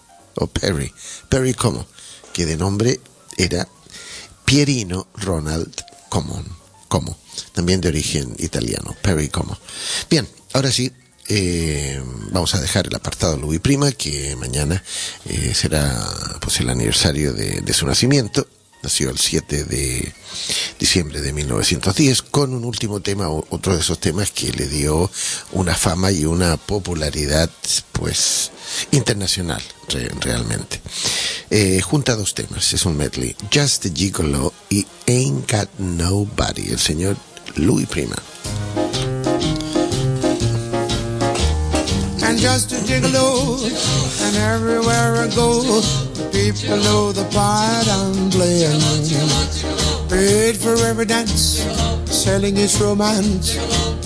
que de nombre era Pierino Ronald Como, también de origen italiano, Perry Como. Bien, ahora sí, vamos a dejar el apartado Louis Prima, que mañana será pues el aniversario de su nacimiento. Nació el 7 de diciembre de 1910, con un último tema, otro de esos temas que le dio una fama y una popularidad pues internacional realmente. Junta 2 temas, es un medley, Just a Gigolo y Ain't Got Nobody, el señor Louis Prima. And just a gigolo, and everywhere I go, people know the part I'm playing. Paid for every dance, selling its romance.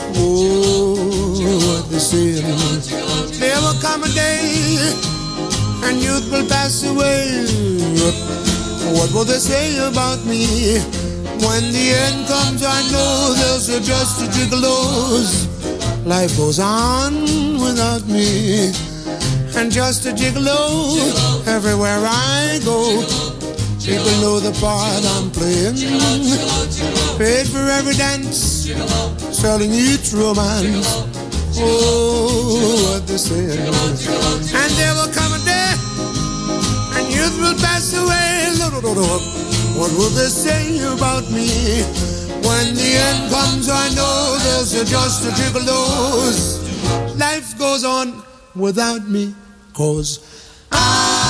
Oh, what they say. There will come a day, and youth will pass away. What will they say about me? When the end comes, I know there's just a gigolos. Life goes on without me, and just a gigolo, everywhere I go. People know the part I'm playing. Paid for every dance, selling each romance. Oh, what they say. And there will come a day, and youth will pass away. What will they say about me? When the end comes, I know there's just a gigolos. Life goes on without me, 'cause I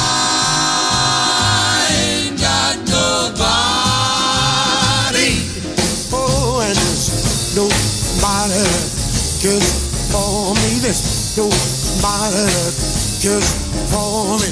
ain't got nobody. Oh, and there's nobody that cares for me. There's nobody that cares for me.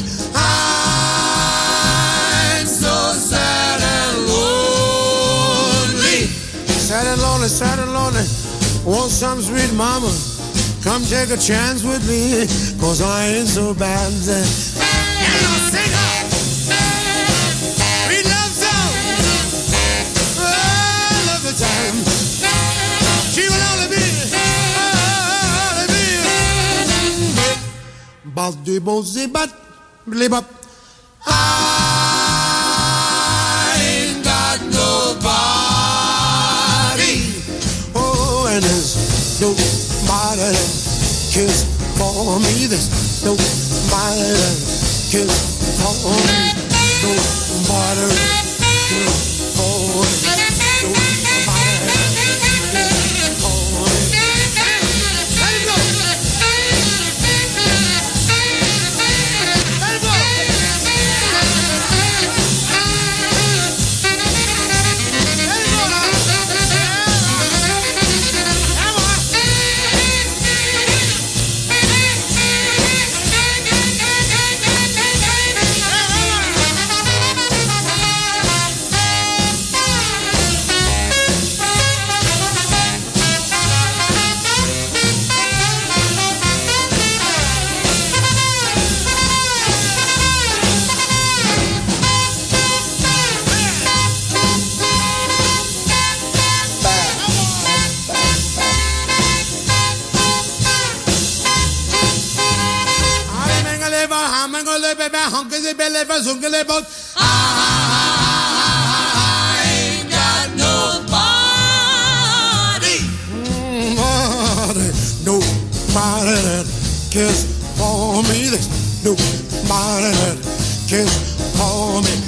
I'm so sad and lonely. Sad and lonely. Want some sweet mama, come take a chance with me, 'cause I ain't so bad. And I'll sing her sweet love song. Oh, I love the time. She will only be Baldi Bozi Bat Blibop. I ain't got nobody. Oh, and there's nobody that cares for me. There's nobody that cares for me. Nobody cares for me. I ain't got nobody. Nobody that cares for me. There's nobody that cares for me.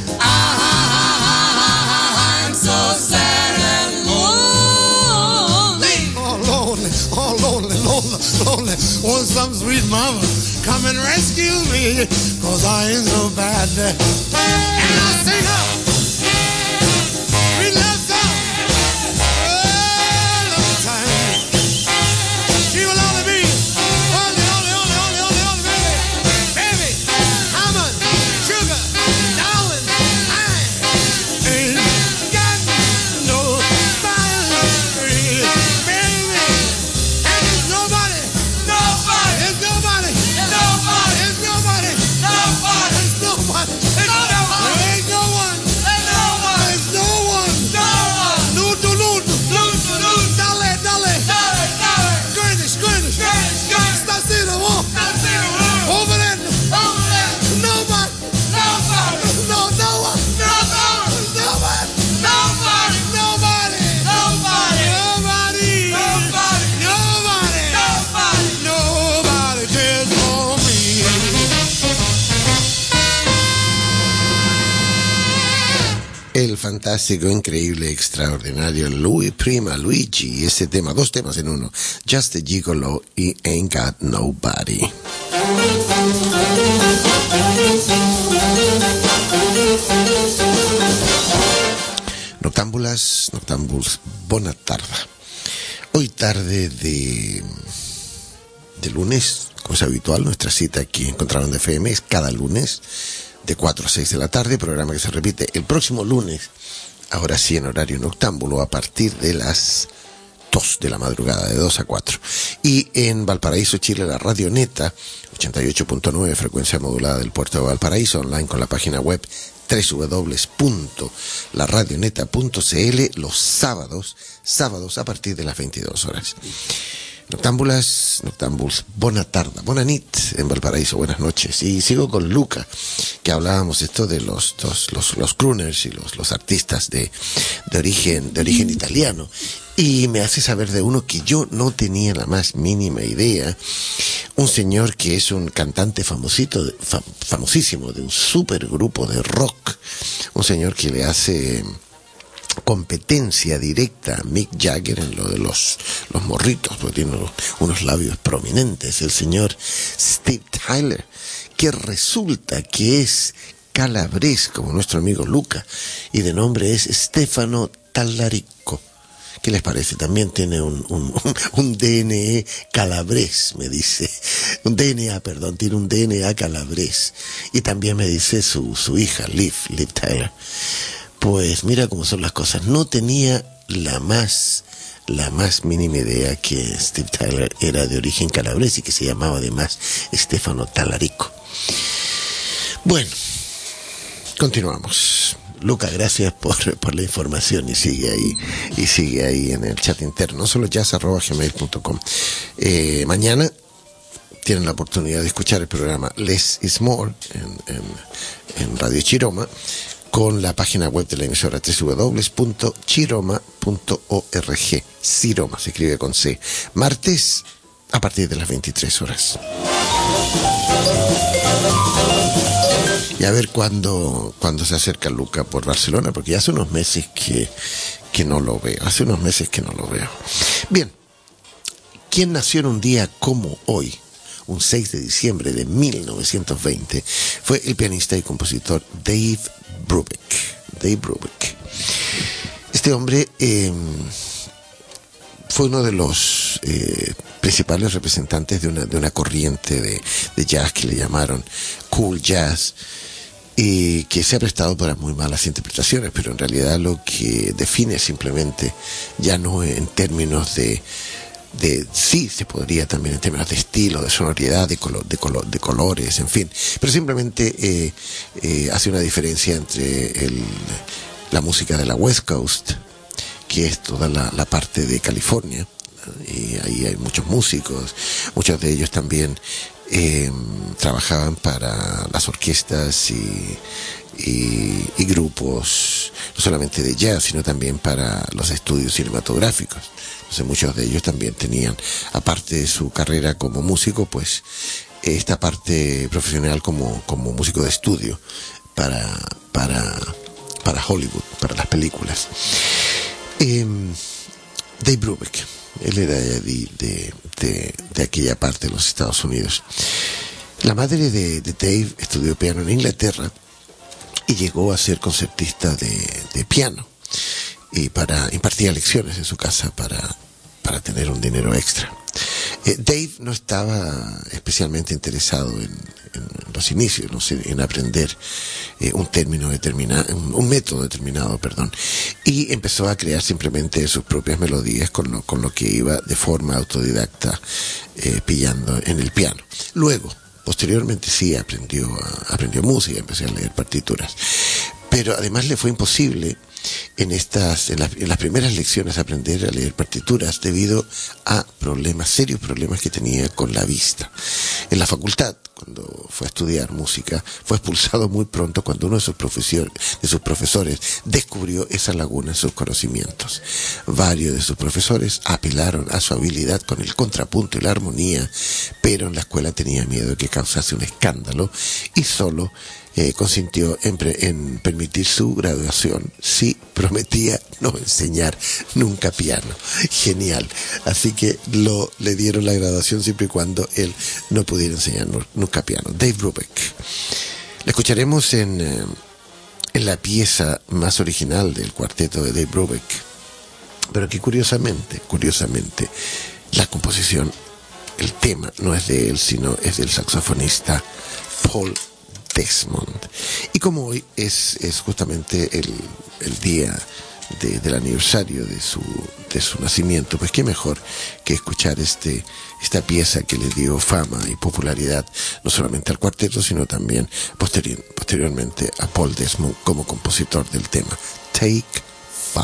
I'm so sad and lonely. Oh, lonely, oh, lonely, lonely, lonely. Want some sweet mama come and rescue me, 'cause I ain't so bad. And I'll sing up sweet love song all the time. She will only be only baby. Baby, almond, sugar, darling, I ain't got nobody, baby. And there's nobody, there's nobody, there's nobody, there's nobody, there's nobody, there's nobody, there ain't no one, there's no one, there's no one, no one. Ludo, dale, Gurnish, Stasino, over there, nobody, no one, nobody, nobody cares for me. El fantástico, increíble, extraordinario Luigi, ese tema, dos temas en uno, Just a Gigolo y Ain't Got Nobody. Noctámbuls, buena tarde. Hoy tarde de lunes, como es habitual, nuestra cita aquí en Contrabanda FM es cada lunes de 4 a 6 de la tarde, programa que se repite el próximo lunes, ahora sí en horario noctámbulo, a partir de las 2 de la madrugada, de 2 a 4. Y en Valparaíso, Chile, la Radio Neta, 88.9, frecuencia modulada del puerto de Valparaíso, online con la página web www.laradioneta.cl, los sábados a partir de las 22 horas. Noctámbuls, buena tarde, buena nit en Valparaíso, buenas noches. Y sigo con Luca, que hablábamos esto de los crooners y los artistas de origen italiano. Y me hace saber de uno que yo no tenía la más mínima idea. Un señor que es un cantante famosísimo de un supergrupo de rock. Un señor que le hace competencia directa a Mick Jagger en lo de los morritos, porque tiene unos labios prominentes, el señor Steve Tyler, que resulta que es calabrés, como nuestro amigo Luca, y de nombre es Stefano Tallarico. ¿Qué les parece? También tiene un DNA calabrés, me dice. Tiene un DNA calabrés. Y también me dice su hija, Liv Tyler. Pues mira cómo son las cosas. No tenía la más mínima idea que Steve Tyler era de origen calabrés y que se llamaba además Stefano Tallarico. Bueno, continuamos. Luca, gracias por la información y sigue ahí en el chat interno, solo jazz@gmail.com. Mañana tienen la oportunidad de escuchar el programa Less is More en Radio Chiroma, con la página web de la emisora www.chiroma.org. Chiroma se escribe con C. Martes a partir de las 23 horas. Y a ver cuándo se acerca Luca por Barcelona, porque ya hace unos meses que no lo veo. Bien, ¿quién nació en un día como hoy? Un 6 de diciembre de 1920, fue el pianista y compositor Dave Brubeck. Este hombre fue uno de los principales representantes de una corriente de jazz que le llamaron cool jazz, y que se ha prestado para muy malas interpretaciones, pero en realidad lo que define simplemente, ya no en términos de sí, se podría también en términos de estilo, de sonoridad, de colores, en fin, pero simplemente hace una diferencia entre la música de la West Coast, que es toda la parte de California, y ahí hay muchos músicos, muchos de ellos también trabajaban para las orquestas y grupos, no solamente de jazz, sino también para los estudios cinematográficos. Entonces muchos de ellos también tenían, aparte de su carrera como músico, pues esta parte profesional como músico de estudio para Hollywood, para las películas. Dave Brubeck, él era de aquella parte de los Estados Unidos. La madre de Dave estudió piano en Inglaterra y llegó a ser concertista de piano, y impartía lecciones en su casa para tener un dinero extra. Dave no estaba especialmente interesado en los inicios, no sé, en aprender un método determinado, y empezó a crear simplemente sus propias melodías con lo que iba de forma autodidacta pillando en el piano. Luego, posteriormente sí aprendió música, empezó a leer partituras, pero además le fue imposible en las primeras lecciones aprender a leer partituras debido a serios problemas que tenía con la vista. En la facultad, cuando fue a estudiar música, fue expulsado muy pronto cuando uno de sus profesores descubrió esa laguna en sus conocimientos. Varios de sus profesores apelaron a su habilidad con el contrapunto y la armonía, pero en la escuela tenía miedo de que causase un escándalo y solo consintió en permitir su graduación si prometía no enseñar nunca piano. Genial. Así que le dieron la graduación siempre y cuando él no pudiera enseñar nunca piano. Dave Brubeck. Le escucharemos en la pieza más original del cuarteto de Dave Brubeck, pero que curiosamente, la composición, el tema no es de él, sino es del saxofonista Paul Desmond. Y como hoy es justamente el día del aniversario de su nacimiento, pues qué mejor que escuchar esta pieza que le dio fama y popularidad no solamente al cuarteto, sino también posteriormente a Paul Desmond como compositor del tema Take 5.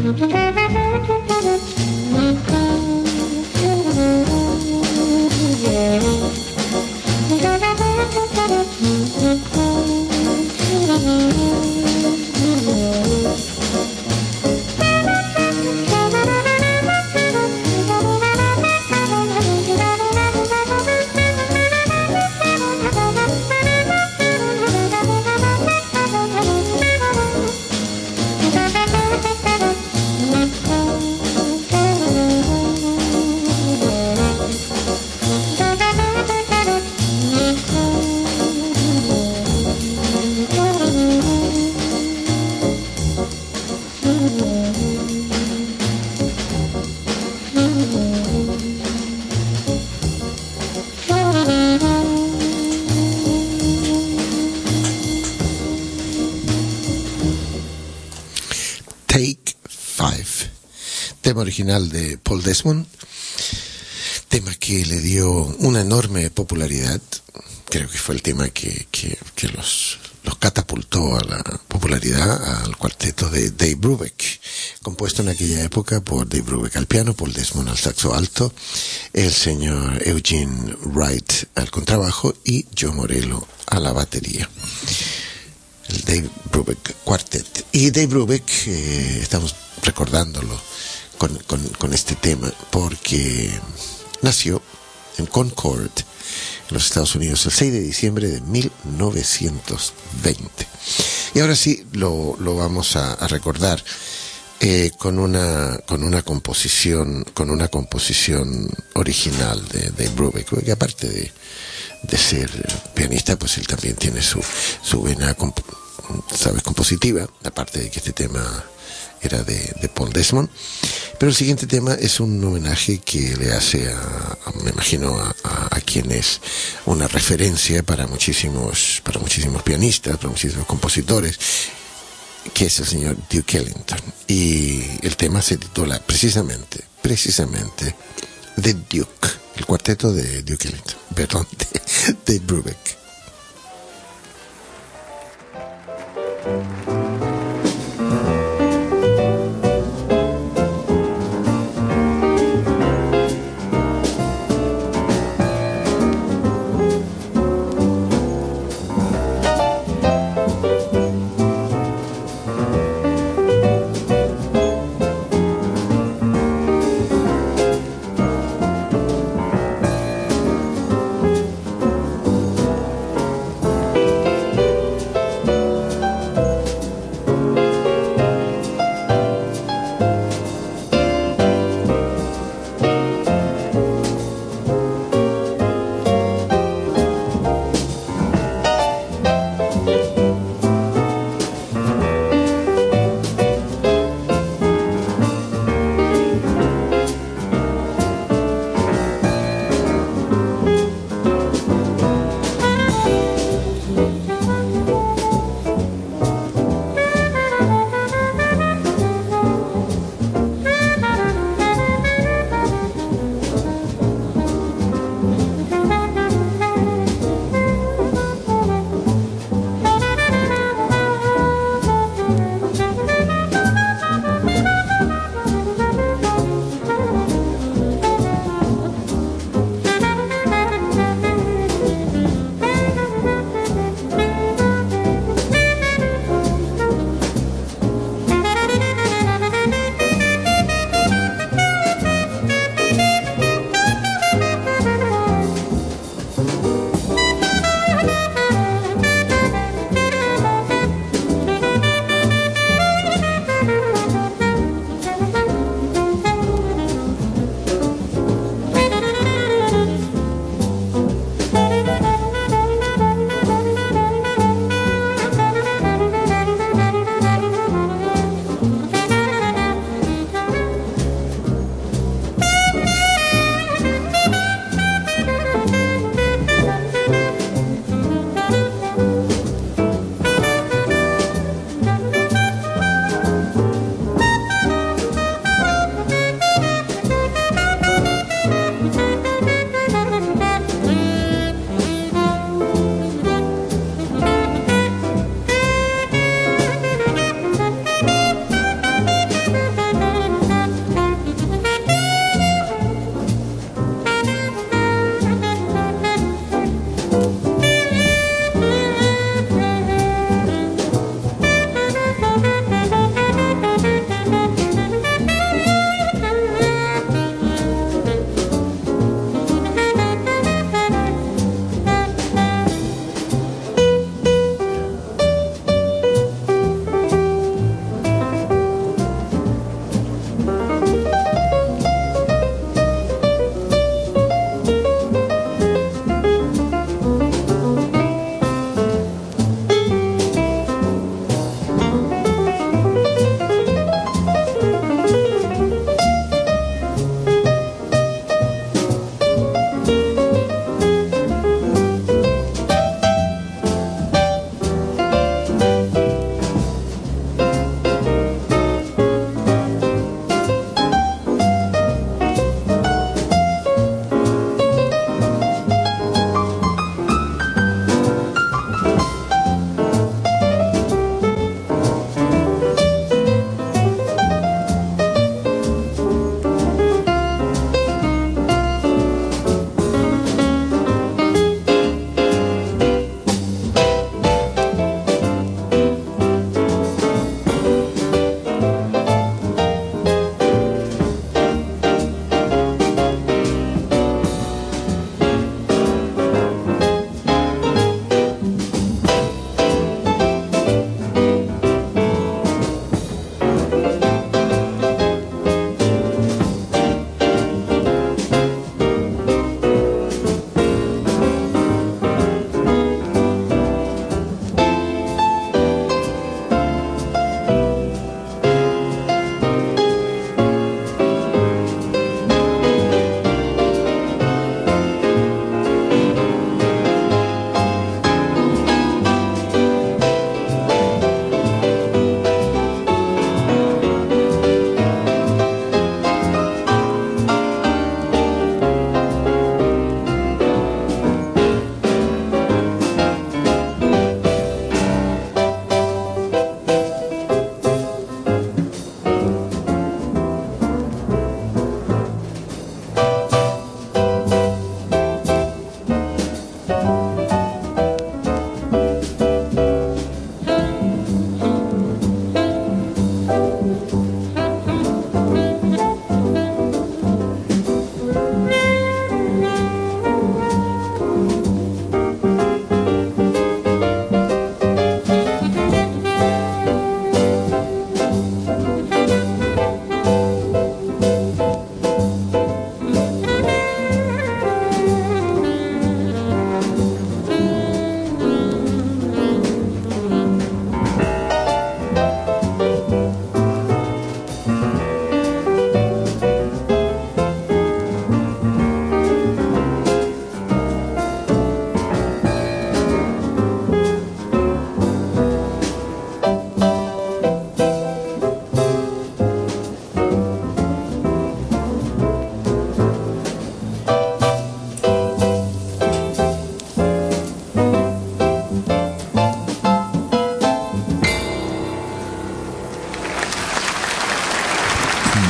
Tema original de Paul Desmond, tema que le dio una enorme popularidad. Creo que fue el tema que los catapultó a la popularidad al cuarteto de Dave Brubeck, compuesto en aquella época por Dave Brubeck al piano, Paul Desmond al saxo alto, el señor Eugene Wright al contrabajo y Joe Morello a la batería. El Dave Brubeck Quartet. Y Dave Brubeck, estamos recordándolo con este tema porque nació en Concord, en los Estados Unidos, el 6 de diciembre de 1920. Y ahora sí lo vamos a recordar con una composición original de Dave Brubeck, porque aparte de ser pianista, pues él también tiene su vena compositiva, aparte de que este tema era de Paul Desmond. Pero el siguiente tema es un homenaje que le hace me imagino a quien es una referencia para muchísimos pianistas, para muchísimos compositores, que es el señor Duke Ellington. Y el tema se titula precisamente The Duke, el cuarteto de Duke Ellington, perdón, de Brubeck.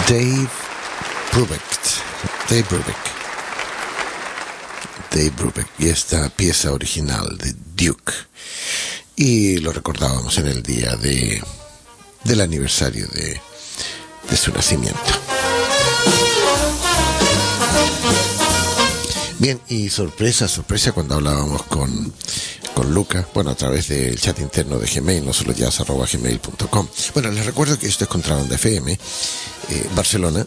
Dave Brubeck y esta pieza original de Duke, y lo recordábamos en el día del aniversario de su nacimiento. Bien, y sorpresa cuando hablábamos con Luca, bueno, a través del chat interno de Gmail, no solo jazz@gmail.com. Bueno, les recuerdo que esto es Contrabanda FM, Barcelona,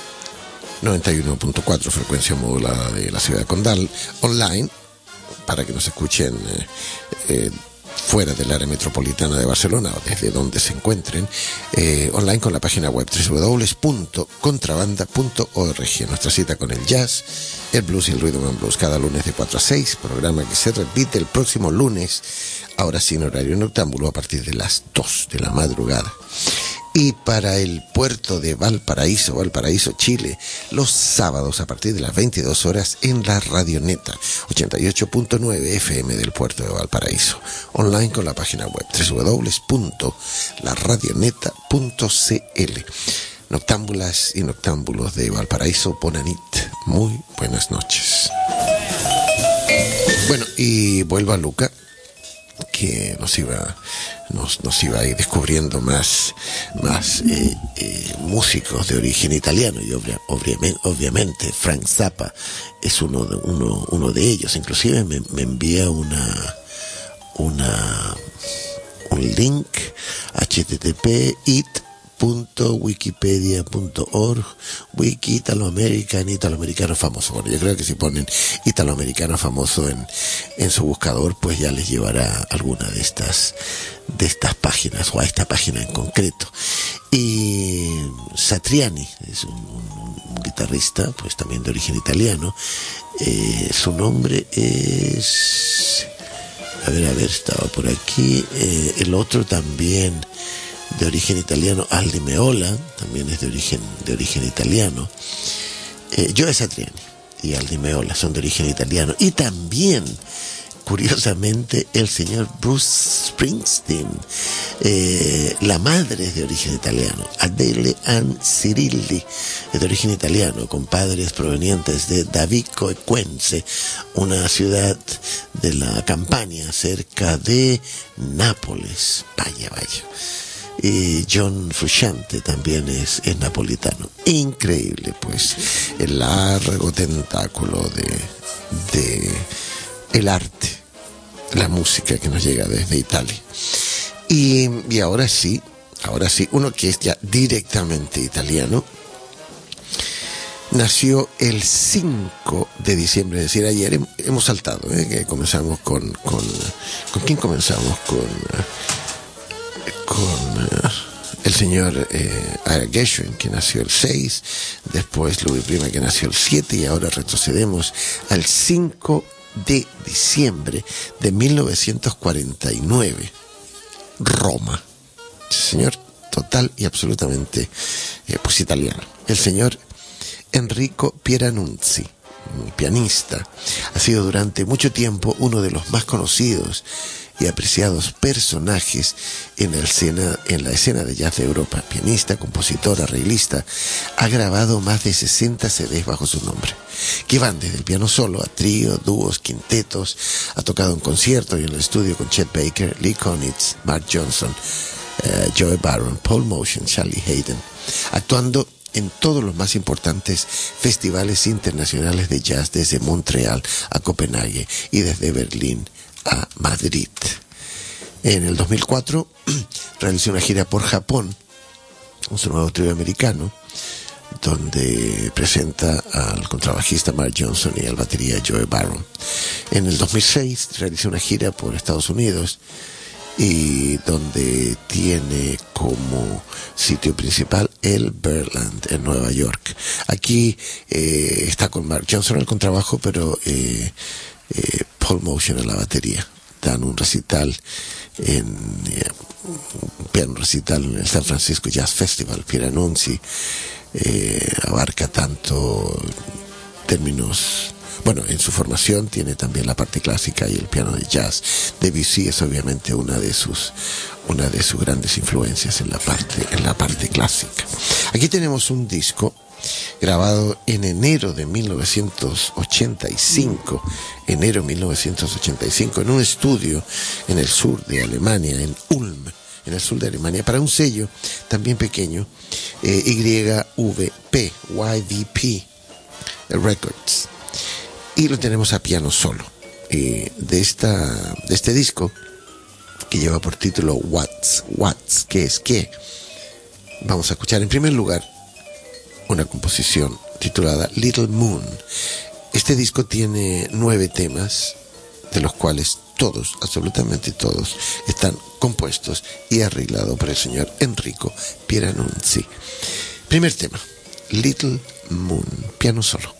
91.4, frecuencia modulada de la ciudad de Condal, online, para que nos escuchen fuera del área metropolitana de Barcelona o desde donde se encuentren, online con la página web www.contrabanda.org. Nuestra cita con el jazz, el blues y el rhythm and blues cada lunes de 4 a 6, programa que se repite el próximo lunes, ahora sin horario noctámbulo, a partir de las 2 de la madrugada. Y para el puerto de Valparaíso, Chile, los sábados a partir de las 22 horas en la Radioneta, 88.9 FM del puerto de Valparaíso, online con la página web www.laradioneta.cl. Noctámbulas y noctámbulos de Valparaíso, Bonanit, muy buenas noches. Bueno, y vuelvo a Luca, que nos iba a ir descubriendo más músicos de origen italiano, y obviamente Frank Zappa es uno de ellos. Inclusive me envía un link, http://it.wikipedia.org, wiki italoamericano famoso. Bueno, yo creo que si ponen italoamericano famoso en su buscador, pues ya les llevará alguna de estas páginas, o a esta página en concreto. Y Satriani es un guitarrista, pues también de origen italiano. Su nombre es, a ver, estaba por aquí. El otro también de origen italiano, Aldi Meola, también es de origen italiano. Joe Satriani y Aldi Meola son de origen italiano. Y también, curiosamente, el señor Bruce Springsteen, la madre es de origen italiano, Adele Ann Cirilli es de origen italiano, con padres provenientes de Davico Equense, una ciudad de la Campania, cerca de Nápoles. Vaya. Y John Frusciante también es napolitano. Increíble, pues, el largo tentáculo de el arte, la música que nos llega desde Italia. Y ahora sí, uno que es ya directamente italiano, nació el 5 de diciembre, es decir, ayer hemos saltado, que comenzamos ¿con quién comenzamos? Con el señor Gershwin, que nació el 6, después Louis Prima, que nació el 7, y ahora retrocedemos al 5 de diciembre de 1949, Roma. Señor total y absolutamente pues italiano, el señor Enrico Pieranunzi, pianista. Ha sido durante mucho tiempo uno de los más conocidos y apreciados personajes en la escena de jazz de Europa. Pianista, compositor, arreglista, ha grabado más de 60 CDs bajo su nombre, que van desde el piano solo a trío, dúos, quintetos. Ha tocado en concierto y en el estudio con Chet Baker, Lee Konitz, Mark Johnson, Joe Baron, Paul Motion, Charlie Hayden, actuando en todos los más importantes festivales internacionales de jazz, desde Montreal a Copenhague y desde Berlín a Madrid. En el 2004 realizó una gira por Japón con su nuevo trío americano, donde presenta al contrabajista Mark Johnson y al batería Joe Baron. En el 2006 realizó una gira por Estados Unidos, y donde tiene como sitio principal el Birdland en Nueva York. Aquí está con Mark Johnson al contrabajo, pero Paul Motion en la batería. Dan un recital un piano recital en el San Francisco Jazz Festival. Pieranunzi abarca tanto términos Bueno, en su formación tiene también la parte clásica y el piano de jazz. Debussy es obviamente una de sus grandes influencias en la parte clásica. Aquí tenemos un disco grabado en enero de 1985, en un estudio en el sur de Alemania, en Ulm, en el sur de Alemania, para un sello también pequeño, YVP Records. Y lo tenemos a piano solo. De este disco, que lleva por título What's, ¿qué es qué? Vamos a escuchar en primer lugar una composición titulada Little Moon. Este disco tiene 9 temas, de los cuales todos, absolutamente todos, están compuestos y arreglados por el señor Enrico Pieranunzi. Primer tema, Little Moon, piano solo.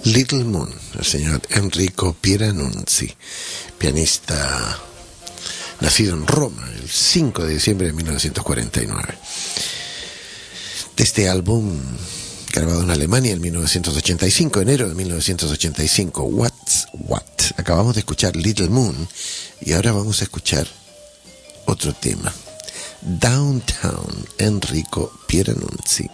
Little Moon, el señor Enrico Pieranunzi, pianista nacido en Roma el 5 de diciembre de 1949. De este álbum, grabado en Alemania en 1985, enero de 1985, What's What. Acabamos de escuchar Little Moon y ahora vamos a escuchar otro tema. Downtown, Enrico Pieranunzi.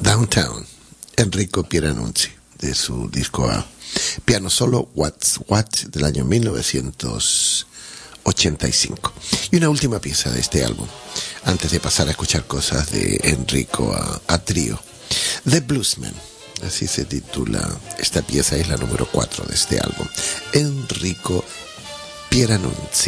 Downtown, Enrico Pieranunzi, de su disco Piano Solo What's What del año 1985. Y una última pieza de este álbum, antes de pasar a escuchar cosas de Enrico a trío. The Bluesman, así se titula esta pieza, es la número 4 de este álbum. Enrico Pieranunzi.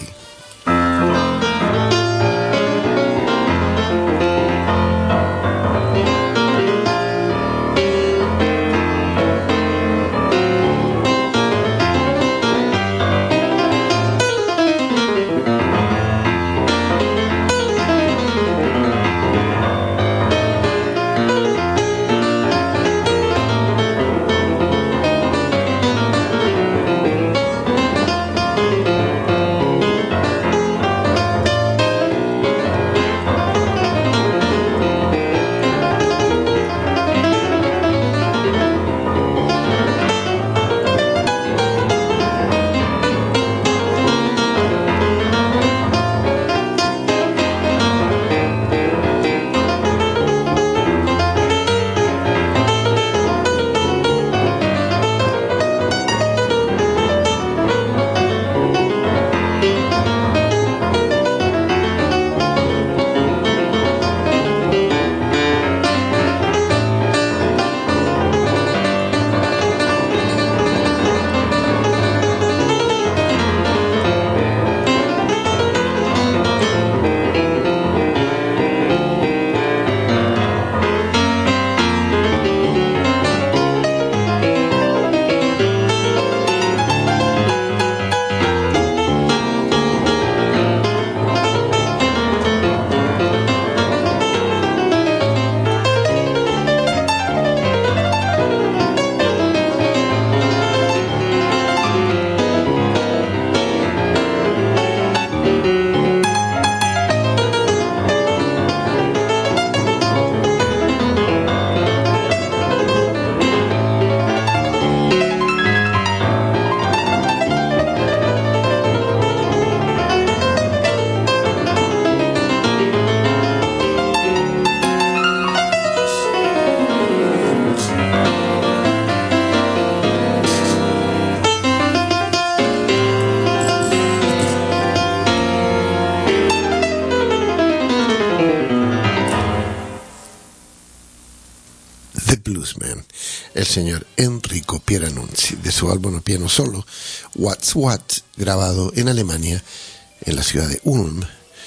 El señor Enrico Pieranunzi, de su álbum Piano Solo What's What, grabado en Alemania, en la ciudad de Ulm,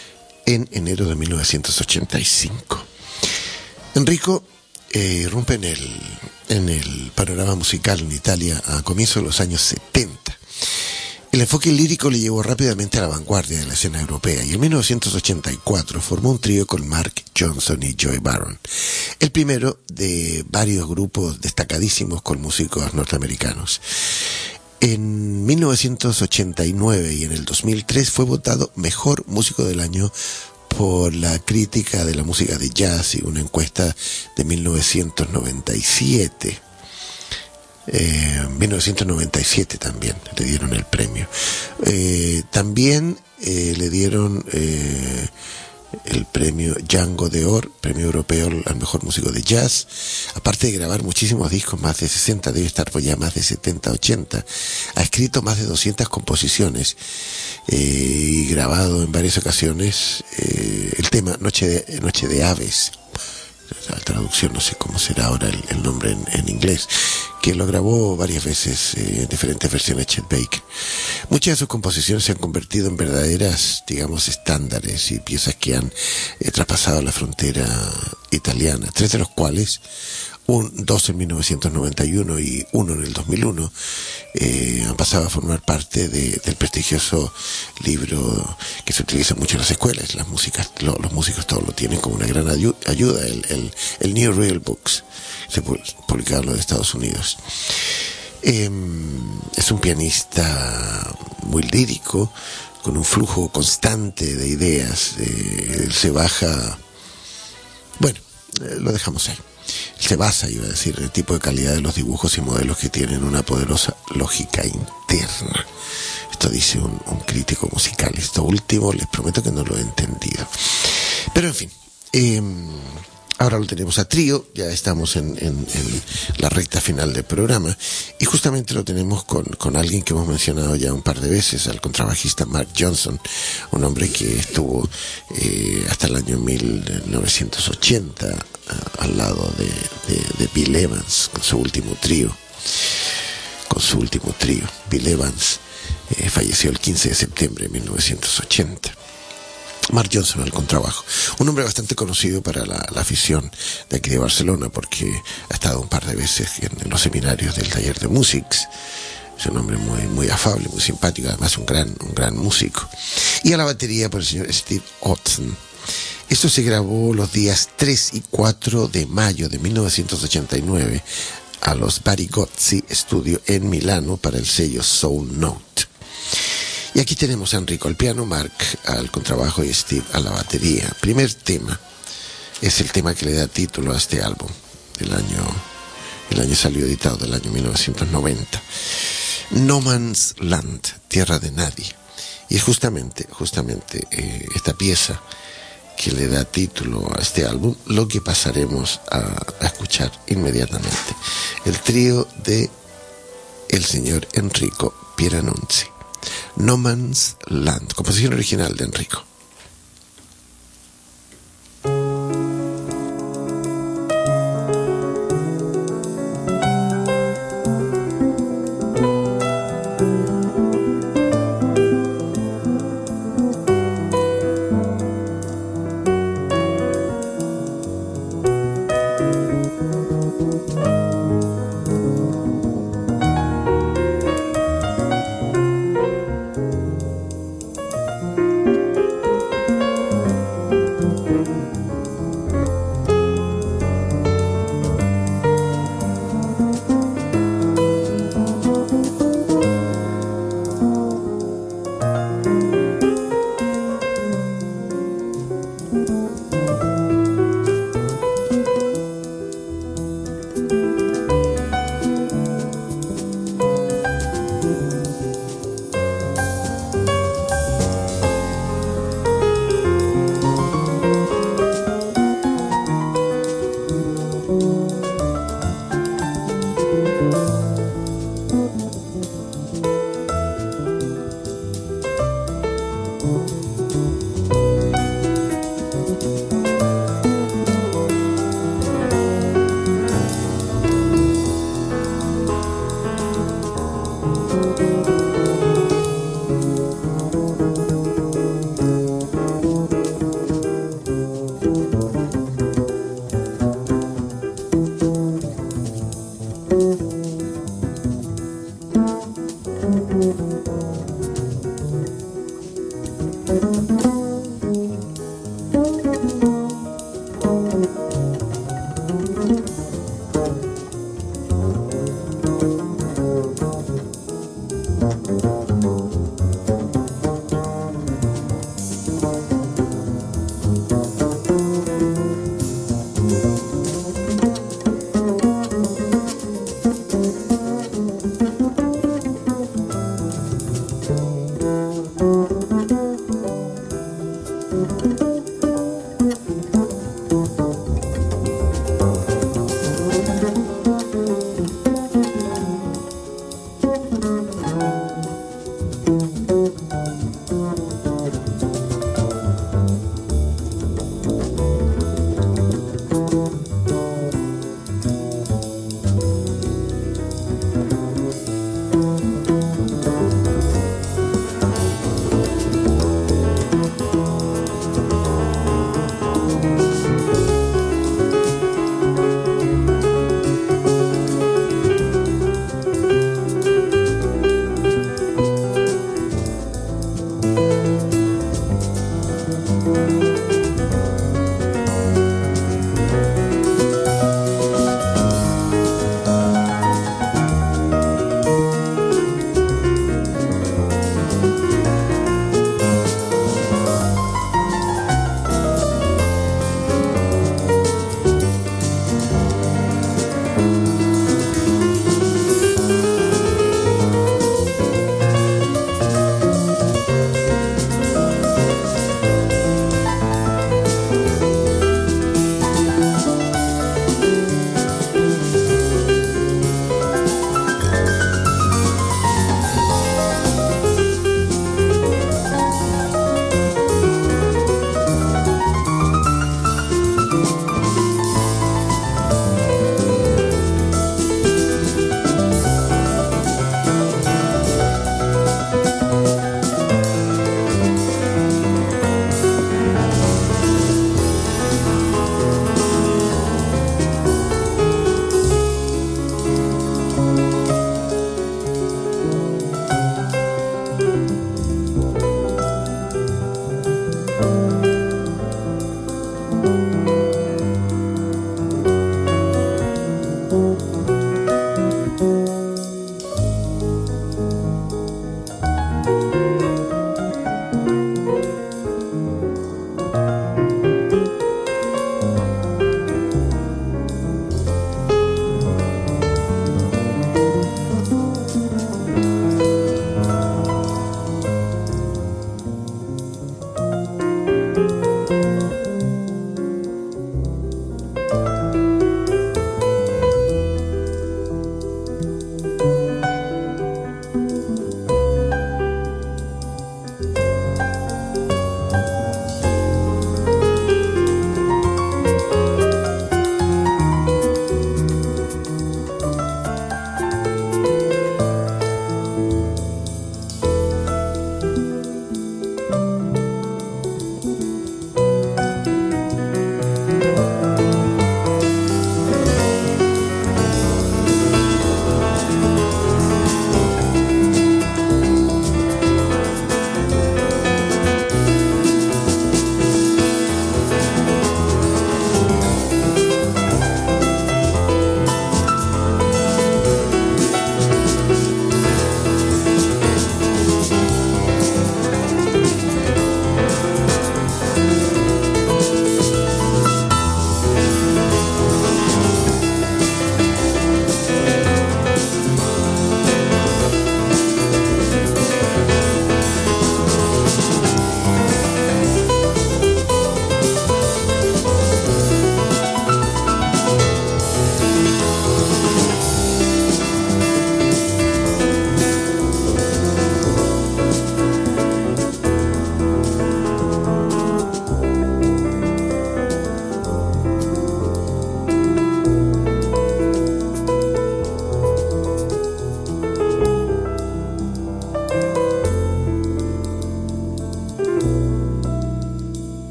en enero de 1985. Enrico irrumpe en el panorama musical en Italia a comienzos de los años 70. El enfoque lírico le llevó rápidamente a la vanguardia de la escena europea y en 1984 formó un trío con Mark Johnson y Joey Baron, el primero de varios grupos destacadísimos con músicos norteamericanos. En 1989 y en el 2003 fue votado mejor músico del año por la crítica de la música de jazz y una encuesta de 1997. 1997 también le dieron el premio. También le dieron el premio Django d'Or, premio europeo al mejor músico de jazz, aparte de grabar muchísimos discos, más de 60, debe estar por ya más de 70, 80. Ha escrito más de 200 composiciones y grabado en varias ocasiones el tema Noche de Aves. La traducción, no sé cómo será ahora el nombre en inglés, que lo grabó varias veces en diferentes versiones Chet Baker. Muchas de sus composiciones se han convertido en verdaderas, digamos, estándares y piezas que han traspasado la frontera italiana, 3 de los cuales, 2 en 1991 y 1 en el 2001, han pasado a formar parte del prestigioso libro que se utiliza mucho en las escuelas. Los músicos todos lo tienen como una gran ayuda, el New Real Books, se publicado en los Estados Unidos. Es un pianista muy lírico, con un flujo constante de ideas. Él se baja, bueno, lo dejamos ser. Se basa, iba a decir, en el tipo de calidad de los dibujos y modelos que tienen una poderosa lógica interna. Esto dice un crítico musical. Esto último les prometo que no lo he entendido. Pero en fin, Ahora lo tenemos a trío, ya estamos en la recta final del programa, y justamente lo tenemos con alguien que hemos mencionado ya un par de veces, al contrabajista Mark Johnson, un hombre que estuvo hasta el año 1980 al lado de Bill Evans con su último trío. Bill Evans falleció el 15 de septiembre de 1980. Mark Johnson al contrabajo, un hombre bastante conocido para la afición de aquí de Barcelona, porque ha estado un par de veces en los seminarios del taller de Musics. Es un hombre muy afable, muy simpático, además un gran músico. Y a la batería por el señor Steve Hodson. Esto se grabó los días 3 y 4 de mayo de 1989 a los Barigozzi Studio en Milano para el sello Soul Note. Y aquí tenemos a Enrico al piano, Mark al contrabajo y Steve a la batería. Primer tema es el tema que le da título a este álbum. El año salió editado, del año 1990. No Man's Land, Tierra de Nadie. Y es justamente esta pieza que le da título a este álbum lo que pasaremos a escuchar inmediatamente. El trío de el señor Enrico Pieranunzi. No Man's Land, composición original de Enrico.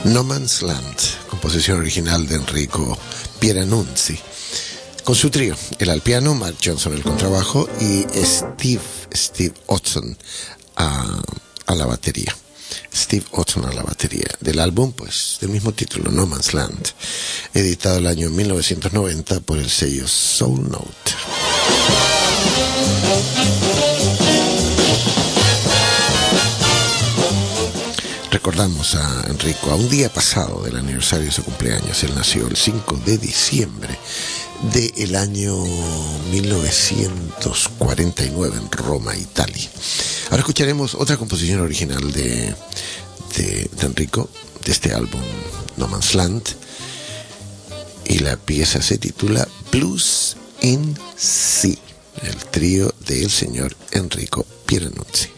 No Man's Land, composición original de Enrico Pieranunzi, con su trío, él al piano, Mark Johnson al contrabajo y Steve Hodson a la batería. Steve Hodson a la batería del álbum, pues, del mismo título, No Man's Land, editado el año 1990 por el sello Soul Note. Recordamos a Enrico a un día pasado del aniversario de su cumpleaños. Él nació el 5 de diciembre del año 1949 en Roma, Italia. Ahora escucharemos otra composición original de Enrico, de este álbum No Man's Land, y la pieza se titula Blues in C, el trío del señor Enrico Pieranunzi.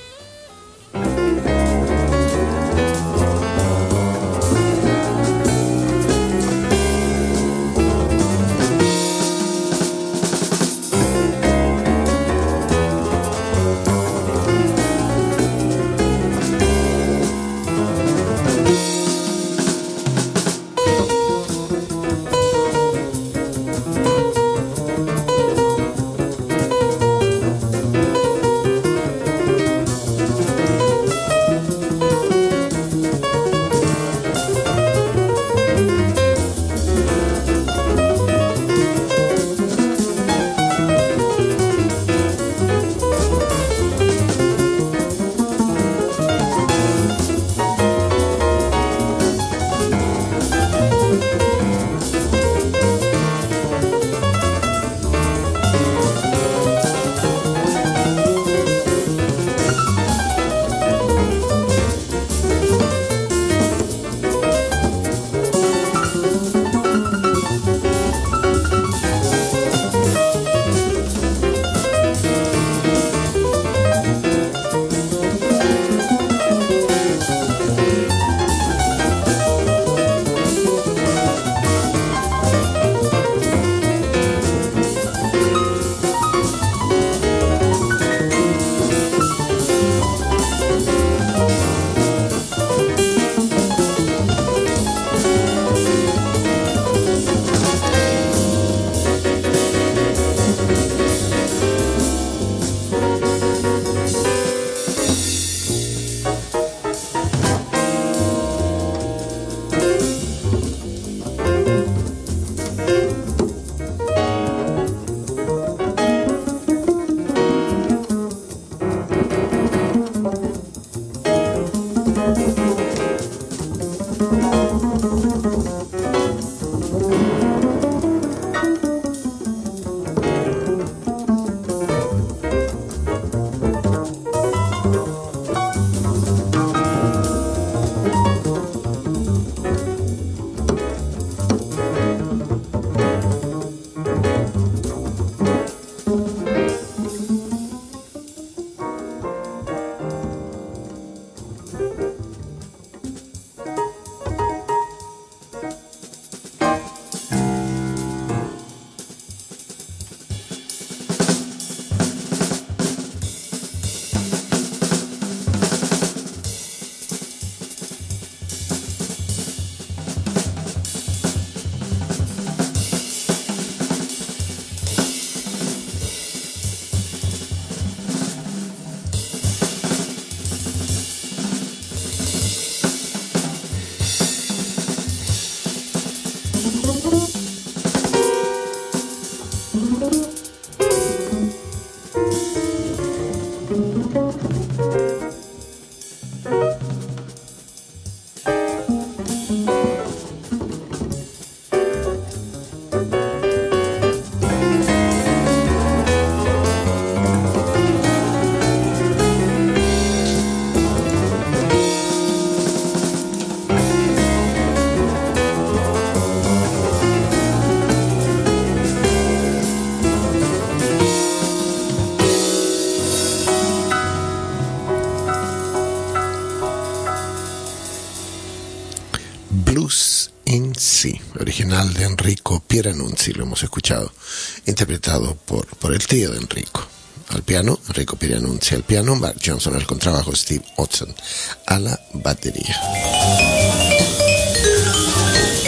Blues in C, original de Enrico Pieranunzi, lo hemos escuchado, interpretado por el tío de Enrico. Al piano, Enrico Pieranunzi al piano, Mark Johnson al contrabajo, Steve Hodson a la batería.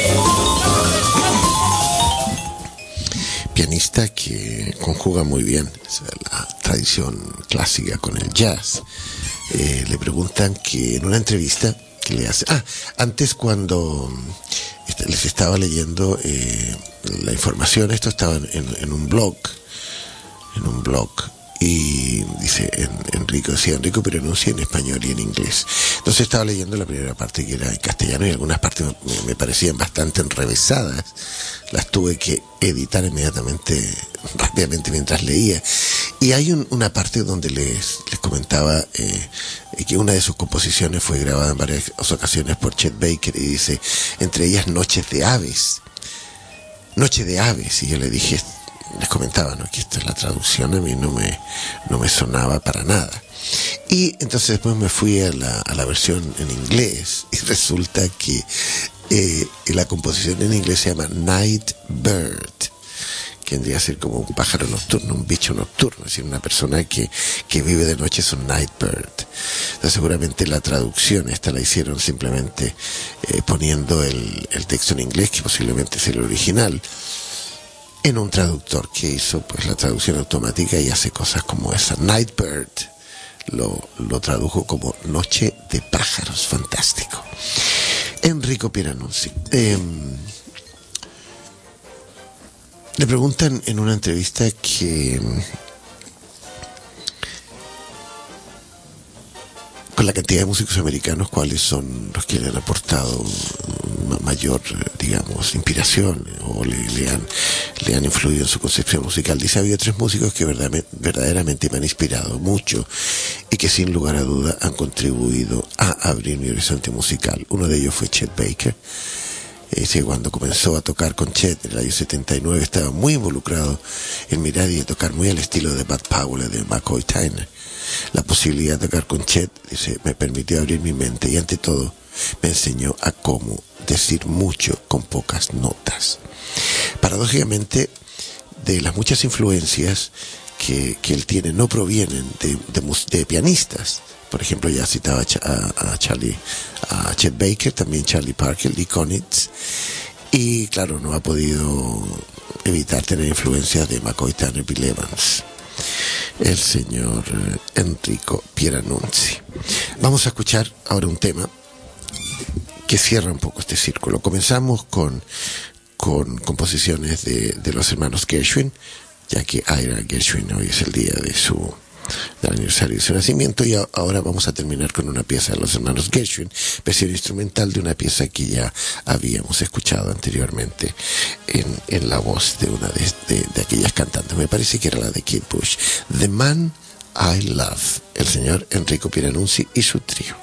Pianista que conjuga muy bien la tradición clásica con el jazz. Le preguntan que en una entrevista que le hace... antes cuando les estaba leyendo la información, esto estaba en un blog, y dice Enrico Piranunzi en español y en inglés. Entonces estaba leyendo la primera parte, que era en castellano, y algunas partes me parecían bastante enrevesadas. Las tuve que editar rápidamente mientras leía. Y hay una parte donde les comentaba que una de sus composiciones fue grabada en varias ocasiones por Chet Baker, y dice, entre ellas Noche de Aves, y yo les comentaba, ¿no?, que esta es la traducción, a mí no me sonaba para nada. Y entonces después me fui a la versión en inglés, y resulta que la composición en inglés se llama Night Bird, que vendría a ser como un pájaro nocturno, un bicho nocturno, es decir, una persona que vive de noche es un night bird. Entonces seguramente la traducción esta la hicieron simplemente poniendo el texto en inglés, que posiblemente es el original, en un traductor que hizo pues la traducción automática y hace cosas como esa. Night Bird lo tradujo como Noche de Pájaros. Fantástico. Enrico Piranunzi. Le preguntan en una entrevista que con la cantidad de músicos americanos, cuáles son los que le han aportado mayor, digamos, inspiración o le han influido en su concepción musical. Dice, ha habido 3 músicos que verdaderamente me han inspirado mucho y que sin lugar a duda han contribuido a abrir mi horizonte musical. Uno de ellos fue Chet Baker. Cuando comenzó a tocar con Chet en el año 79, estaba muy involucrado en mirar y tocar muy al estilo de Bud Powell, de McCoy Tyner. La posibilidad de tocar con Chet, dice, me permitió abrir mi mente y ante todo me enseñó a cómo decir mucho con pocas notas. Paradójicamente, de las muchas influencias que él tiene no provienen de pianistas. Por ejemplo, ya citaba a Chet Baker, también Charlie Parker, Lee Konitz, y claro, no ha podido evitar tener influencias de McCoy Tyner, Bill Evans, el señor Enrico Piranunzi. Vamos a escuchar ahora un tema que cierra un poco este círculo. Comenzamos con composiciones de los hermanos Gershwin, ya que Ira Gershwin hoy es el día del aniversario de su nacimiento, y ahora vamos a terminar con una pieza de los hermanos Gershwin, versión instrumental de una pieza que ya habíamos escuchado anteriormente en la voz de una de aquellas cantantes. Me parece que era la de Kate Bush, The Man I Love, el señor Enrico Piranunzi y su trío.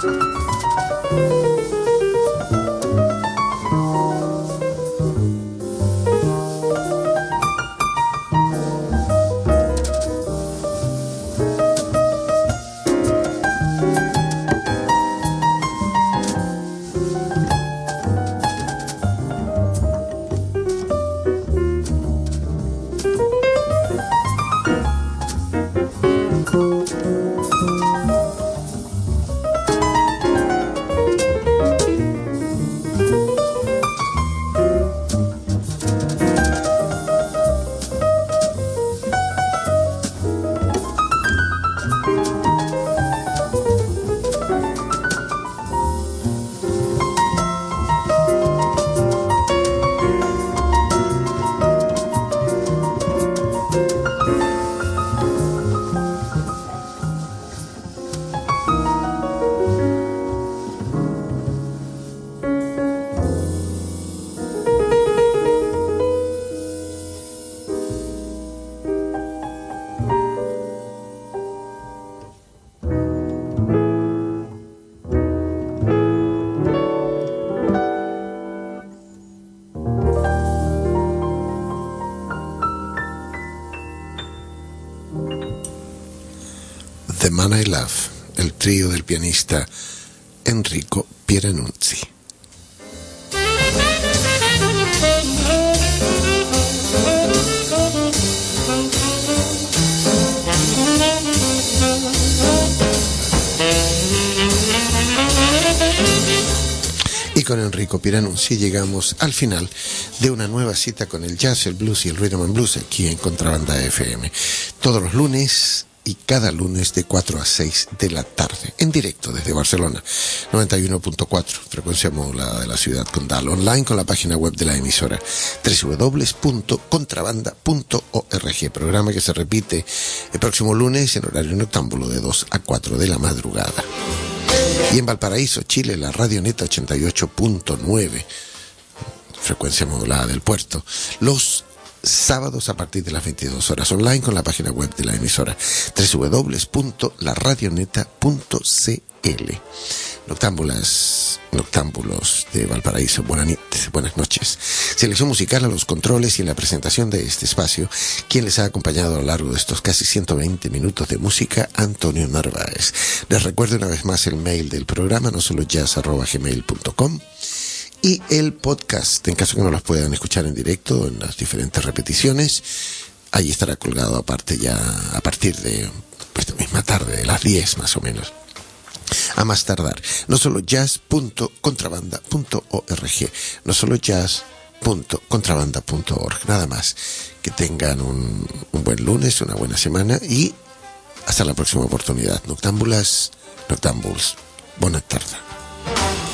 The Man I Love, el trío del pianista Enrico Pieranunzi. Y con Enrico Pieranunzi llegamos al final de una nueva cita con el jazz, el blues y el rhythm and blues aquí en Contrabanda FM. Todos los lunes y cada lunes de 4 a 6 de la tarde, en directo desde Barcelona, 91.4, frecuencia modulada de la ciudad condal, online con la página web de la emisora, www.contrabanda.org, programa que se repite el próximo lunes en horario noctámbulo de 2 a 4 de la madrugada. Y en Valparaíso, Chile, la Radio Neta 88.9, frecuencia modulada del puerto, los sábados a partir de las 22 horas, online con la página web de la emisora, www.laradioneta.cl. Noctámbulos de Valparaíso, buenas noches. Selección musical a los controles y en la presentación de este espacio, quien les ha acompañado a lo largo de estos casi 120 minutos de música, Antonio Narváez. Les recuerdo una vez más el mail del programa, no solo jazz@gmail.com, y el podcast, en caso que no los puedan escuchar en directo en las diferentes repeticiones, allí estará colgado aparte ya a partir de esta misma tarde, de las 10 más o menos, a más tardar. No solo jazz.contrabanda.org, no solo jazz.contrabanda.org, nada más. Que tengan un buen lunes, una buena semana y hasta la próxima oportunidad. Noctámbulos, buenas tardes.